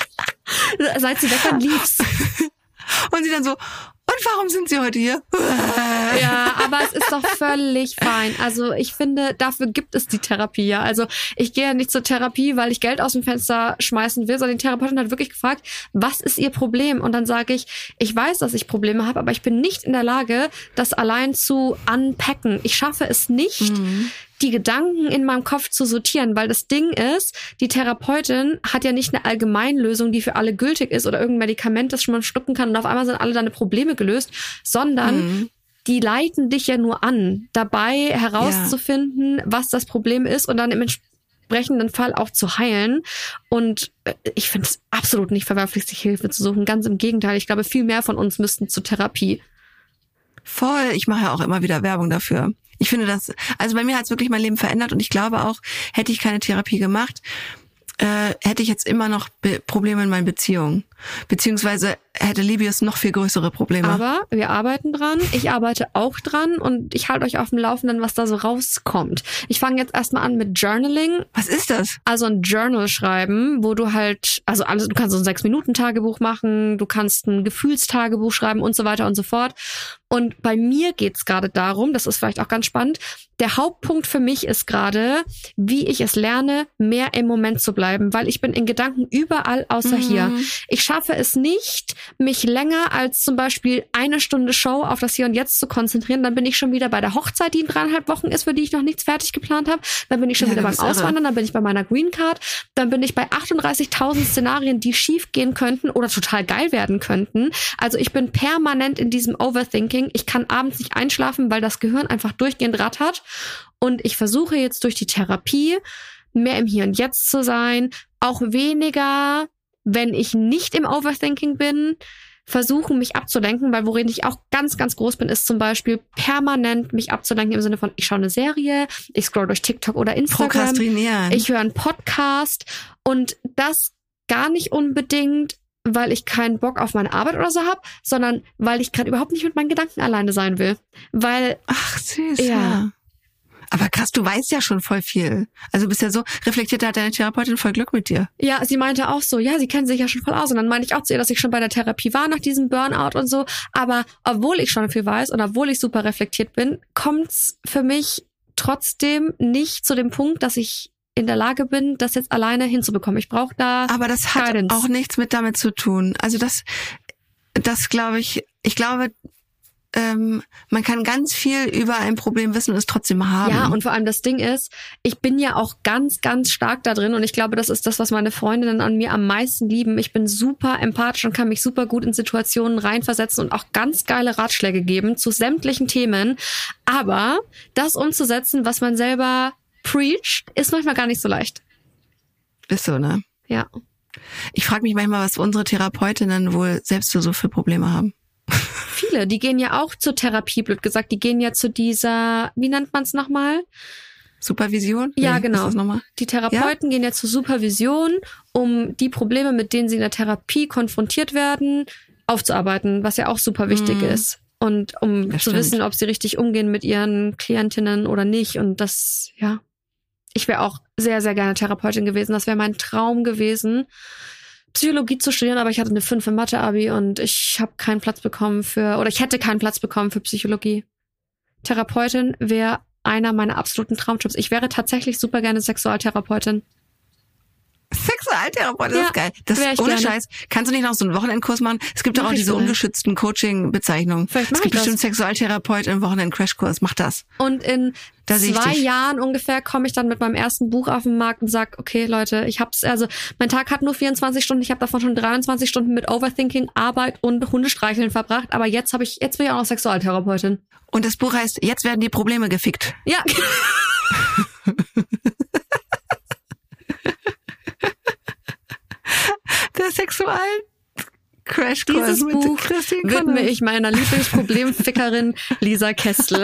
Seit sie weg waren, lief's. Und sie dann so, und warum sind Sie heute hier? Ja, aber es ist doch völlig fein. Also ich finde, dafür gibt es die Therapie ja. Also ich gehe ja nicht zur Therapie, weil ich Geld aus dem Fenster schmeißen will, sondern die Therapeutin hat wirklich gefragt, was ist Ihr Problem? Und dann sage ich, ich weiß, dass ich Probleme habe, aber ich bin nicht in der Lage, das allein zu unpacken. Ich schaffe es nicht, mhm. die Gedanken in meinem Kopf zu sortieren, weil das Ding ist, die Therapeutin hat ja nicht eine Allgemeinlösung, die für alle gültig ist oder irgendein Medikament, das man schlucken kann und auf einmal sind alle deine Probleme gelöst, sondern mhm. die leiten dich ja nur an, dabei herauszufinden, ja. was das Problem ist und dann im entsprechenden Fall auch zu heilen. Und ich finde es absolut nicht verwerflich, sich Hilfe zu suchen. Ganz im Gegenteil. Ich glaube, viel mehr von uns müssten zur Therapie. Voll. Ich mache ja auch immer wieder Werbung dafür. Ich finde das, also bei mir hat es wirklich mein Leben verändert und ich glaube auch, hätte ich keine Therapie gemacht, äh, hätte ich jetzt immer noch Be- Probleme in meinen Beziehungen. Beziehungsweise hätte Libius noch viel größere Probleme. Aber wir arbeiten dran, ich arbeite auch dran und ich halte euch auf dem Laufenden, was da so rauskommt. Ich fange jetzt erstmal an mit Journaling. Was ist das? Also ein Journal schreiben, wo du halt, also alles, du kannst so ein sechs Minuten Tagebuch machen, du kannst ein Gefühlstagebuch schreiben und so weiter und so fort. Und bei mir geht's gerade darum, das ist vielleicht auch ganz spannend, der Hauptpunkt für mich ist gerade, wie ich es lerne, mehr im Moment zu bleiben, weil ich bin in Gedanken überall außer mhm. hier. Ich schaffe es nicht, mich länger als zum Beispiel eine Stunde Show auf das Hier und Jetzt zu konzentrieren. Dann bin ich schon wieder bei der Hochzeit, die in dreieinhalb Wochen ist, für die ich noch nichts fertig geplant habe. Dann bin ich schon ja, wieder beim Auswandern, dann bin ich bei meiner Green Card, dann bin ich bei achtunddreißigtausend Szenarien, die schief gehen könnten oder total geil werden könnten. Also ich bin permanent in diesem Overthinking. Ich kann abends nicht einschlafen, weil das Gehirn einfach durchgehend rattert. Und ich versuche jetzt durch die Therapie mehr im Hier und Jetzt zu sein, auch weniger, wenn ich nicht im Overthinking bin, versuchen, mich abzulenken, weil worin ich auch ganz, ganz groß bin, ist zum Beispiel permanent mich abzulenken im Sinne von, ich schaue eine Serie, ich scroll durch TikTok oder Instagram, Prokrastinieren. Ich höre einen Podcast und das gar nicht unbedingt, weil ich keinen Bock auf meine Arbeit oder so habe, sondern weil ich gerade überhaupt nicht mit meinen Gedanken alleine sein will. Weil Ach, süß, ja. ja. Aber krass, du weißt ja schon voll viel. Also du bist ja so reflektiert, da hat deine Therapeutin voll Glück mit dir. Ja, sie meinte auch so, ja, sie kennen sich ja schon voll aus. Und dann meinte ich auch zu ihr, dass ich schon bei der Therapie war nach diesem Burnout und so. Aber obwohl ich schon viel weiß und obwohl ich super reflektiert bin, kommt's für mich trotzdem nicht zu dem Punkt, dass ich in der Lage bin, das jetzt alleine hinzubekommen. Ich brauche da Aber das hat Guidance. Auch nichts mit damit zu tun. Also das, das glaube ich, ich glaube, ähm, man kann ganz viel über ein Problem wissen und es trotzdem haben. Ja, und vor allem das Ding ist, ich bin ja auch ganz, ganz stark da drin und ich glaube, das ist das, was meine Freundinnen an mir am meisten lieben. Ich bin super empathisch und kann mich super gut in Situationen reinversetzen und auch ganz geile Ratschläge geben zu sämtlichen Themen. Aber das umzusetzen, was man selber preacht, ist manchmal gar nicht so leicht. Ist so, ne? Ja. Ich frage mich manchmal, was unsere Therapeutinnen wohl selbst so für Probleme haben. Viele, die gehen ja auch zur Therapie, blöd gesagt, die gehen ja zu dieser, wie nennt man es nochmal? Supervision? Ja, nee, genau. Ist das nochmal? Die Therapeuten ja? gehen ja zur Supervision, um die Probleme, mit denen sie in der Therapie konfrontiert werden, aufzuarbeiten, was ja auch super wichtig mm. ist. Und um ja, zu stimmt. wissen, ob sie richtig umgehen mit ihren Klientinnen oder nicht. Und das, ja, ich wäre auch sehr, sehr gerne Therapeutin gewesen. Das wäre mein Traum gewesen, Psychologie zu studieren, aber ich hatte eine fünf im Mathe-Abi und ich habe keinen Platz bekommen für, oder ich hätte keinen Platz bekommen für Psychologie. Therapeutin wäre einer meiner absoluten Traumjobs. Ich wäre tatsächlich super gerne Sexualtherapeutin. Sexualtherapeutin, das ja, ist geil. Das ohne gerne. Scheiß. Kannst du nicht noch so einen Wochenendkurs machen? Es gibt doch auch diese ungeschützten Coaching-Bezeichnungen. Es gibt bestimmt Sexualtherapeut im Wochenend-Crashkurs. Mach das. Und in da zwei Jahren ungefähr komme ich dann mit meinem ersten Buch auf den Markt und sag, okay, Leute, ich hab's, also mein Tag hat nur vierundzwanzig Stunden, ich habe davon schon dreiundzwanzig Stunden mit Overthinking, Arbeit und Hundestreicheln verbracht, aber jetzt habe ich, jetzt bin ich auch noch Sexualtherapeutin. Und das Buch heißt, jetzt werden die Probleme gefickt. Ja. Der Sexual-Crashkurs Dieses mit Buch Christine widme ich meiner Lieblingsproblemfickerin Lisa Kestel.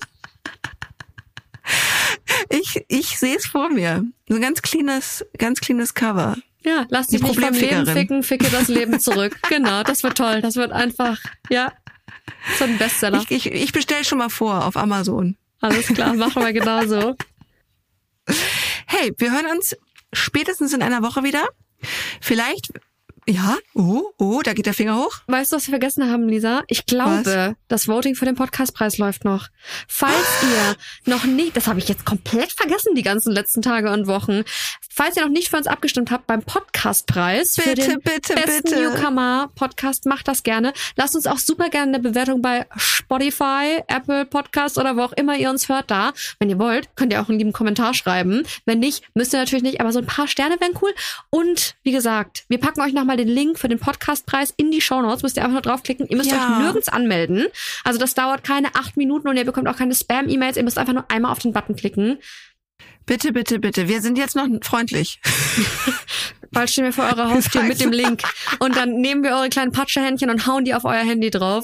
Ich, ich sehe es vor mir. So ein ganz cleanes, ganz cleanes Cover. Ja, lass dich nicht vom Leben ficken, ficke das Leben zurück. Genau, das wird toll. Das wird einfach, ja, so ein Bestseller. Ich, ich, ich bestelle schon mal vor auf Amazon. Alles klar, machen wir genauso. Hey, wir hören uns spätestens in einer Woche wieder. Vielleicht, ja, oh, oh, da geht der Finger hoch. Weißt du, was wir vergessen haben, Lisa? Ich glaube, was? Das Voting für den Podcastpreis läuft noch. Falls ihr noch nicht, das habe ich jetzt komplett vergessen, die ganzen letzten Tage und Wochen. Falls ihr noch nicht für uns abgestimmt habt beim Podcastpreis bitte, für den bitte, besten bitte. Newcomer-Podcast, macht das gerne. Lasst uns auch super gerne eine Bewertung bei Spotify, Apple Podcast oder wo auch immer ihr uns hört da. Wenn ihr wollt, könnt ihr auch einen lieben Kommentar schreiben. Wenn nicht, müsst ihr natürlich nicht, aber so ein paar Sterne wären cool. Und wie gesagt, wir packen euch nochmal den Link für den Podcastpreis in die Shownotes. Müsst ihr einfach nur draufklicken. Ihr müsst ja. euch nirgends anmelden. Also das dauert keine acht Minuten und ihr bekommt auch keine Spam-E-Mails. Ihr müsst einfach nur einmal auf den Button klicken. Bitte, bitte, bitte. Wir sind jetzt noch freundlich. Bald stehen wir vor eurer Haustür mit dem Link. Und dann nehmen wir eure kleinen Patschehändchen und hauen die auf euer Handy drauf.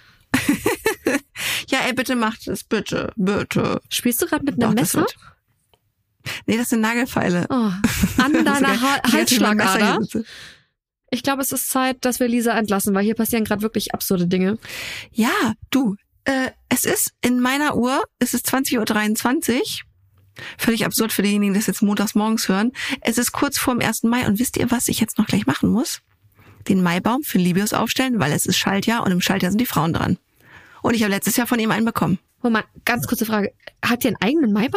Ja, ey, bitte macht es. Bitte, bitte. Spielst du gerade mit einem Doch, Messer? Nee, das sind Nagelfeile. Oh, an deiner ha- Halsschlagader? Ich glaube, es ist Zeit, dass wir Lisa entlassen, weil hier passieren gerade wirklich absurde Dinge. Ja, du, äh, es ist in meiner Uhr, es ist zwanzig Uhr dreiundzwanzig. Völlig absurd für diejenigen, die das jetzt montags morgens hören. Es ist kurz vorm ersten Mai und wisst ihr, was ich jetzt noch gleich machen muss? Den Maibaum für Libius aufstellen, weil es ist Schaltjahr und im Schaltjahr sind die Frauen dran. Und ich habe letztes Jahr von ihm einen bekommen. Moment, ganz kurze Frage. Habt ihr einen eigenen Maibaum?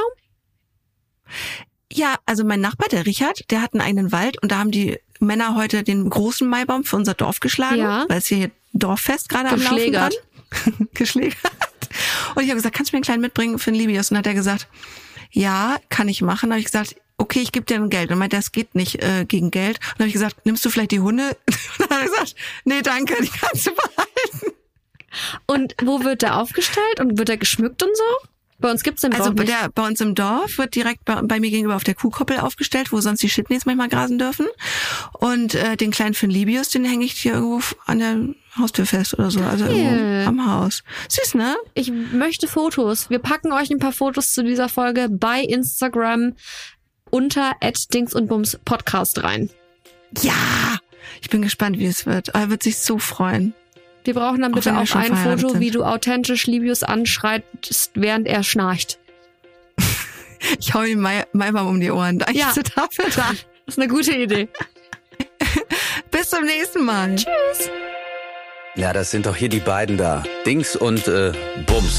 Ja, also mein Nachbar, der Richard, der hat einen eigenen Wald und da haben die Männer heute den großen Maibaum für unser Dorf geschlagen, Ja. weil es hier Dorffest gerade am Laufen Geschlägert. dran. Geschlägert. Und ich habe gesagt, kannst du mir einen kleinen mitbringen für den Libius? Und dann hat er gesagt, ja, kann ich machen. Dann habe ich gesagt, okay, ich gebe dir ein Geld. Und meinte, das geht nicht äh, gegen Geld. Und dann habe ich gesagt, nimmst du vielleicht die Hunde? Und dann hat er gesagt, nee, danke, die kannst du behalten. Und wo wird der aufgestellt und wird er geschmückt und so? Bei uns gibt's den Baum Also bei, nicht. der, bei uns im Dorf wird direkt bei, bei mir gegenüber auf der Kuhkoppel aufgestellt, wo sonst die Shitneys manchmal grasen dürfen. Und äh, den kleinen Finn Libius, den hänge ich hier irgendwo an der Haustür fest oder so. Also irgendwo am Haus. Süß, ne? Ich möchte Fotos. Wir packen euch ein paar Fotos zu dieser Folge bei Instagram unter at Dings und Bums Podcast rein. Ja! Ich bin gespannt, wie es wird. Er wird sich so freuen. Wir brauchen dann Auch bitte wenn wir auch schon ein verheiratet Foto, sind. wie du authentisch Libius anschreitst, während er schnarcht. Ich hau ihm Mai- Maibaum um die Ohren. Danke Ja. ja. dafür. Das ist eine gute Idee. Bis zum nächsten Mal. Tschüss. Ja, das sind doch hier die beiden da. Dings und äh, Bums.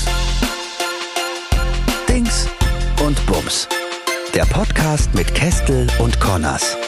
Dings und Bums. Der Podcast mit Kestel und Connors.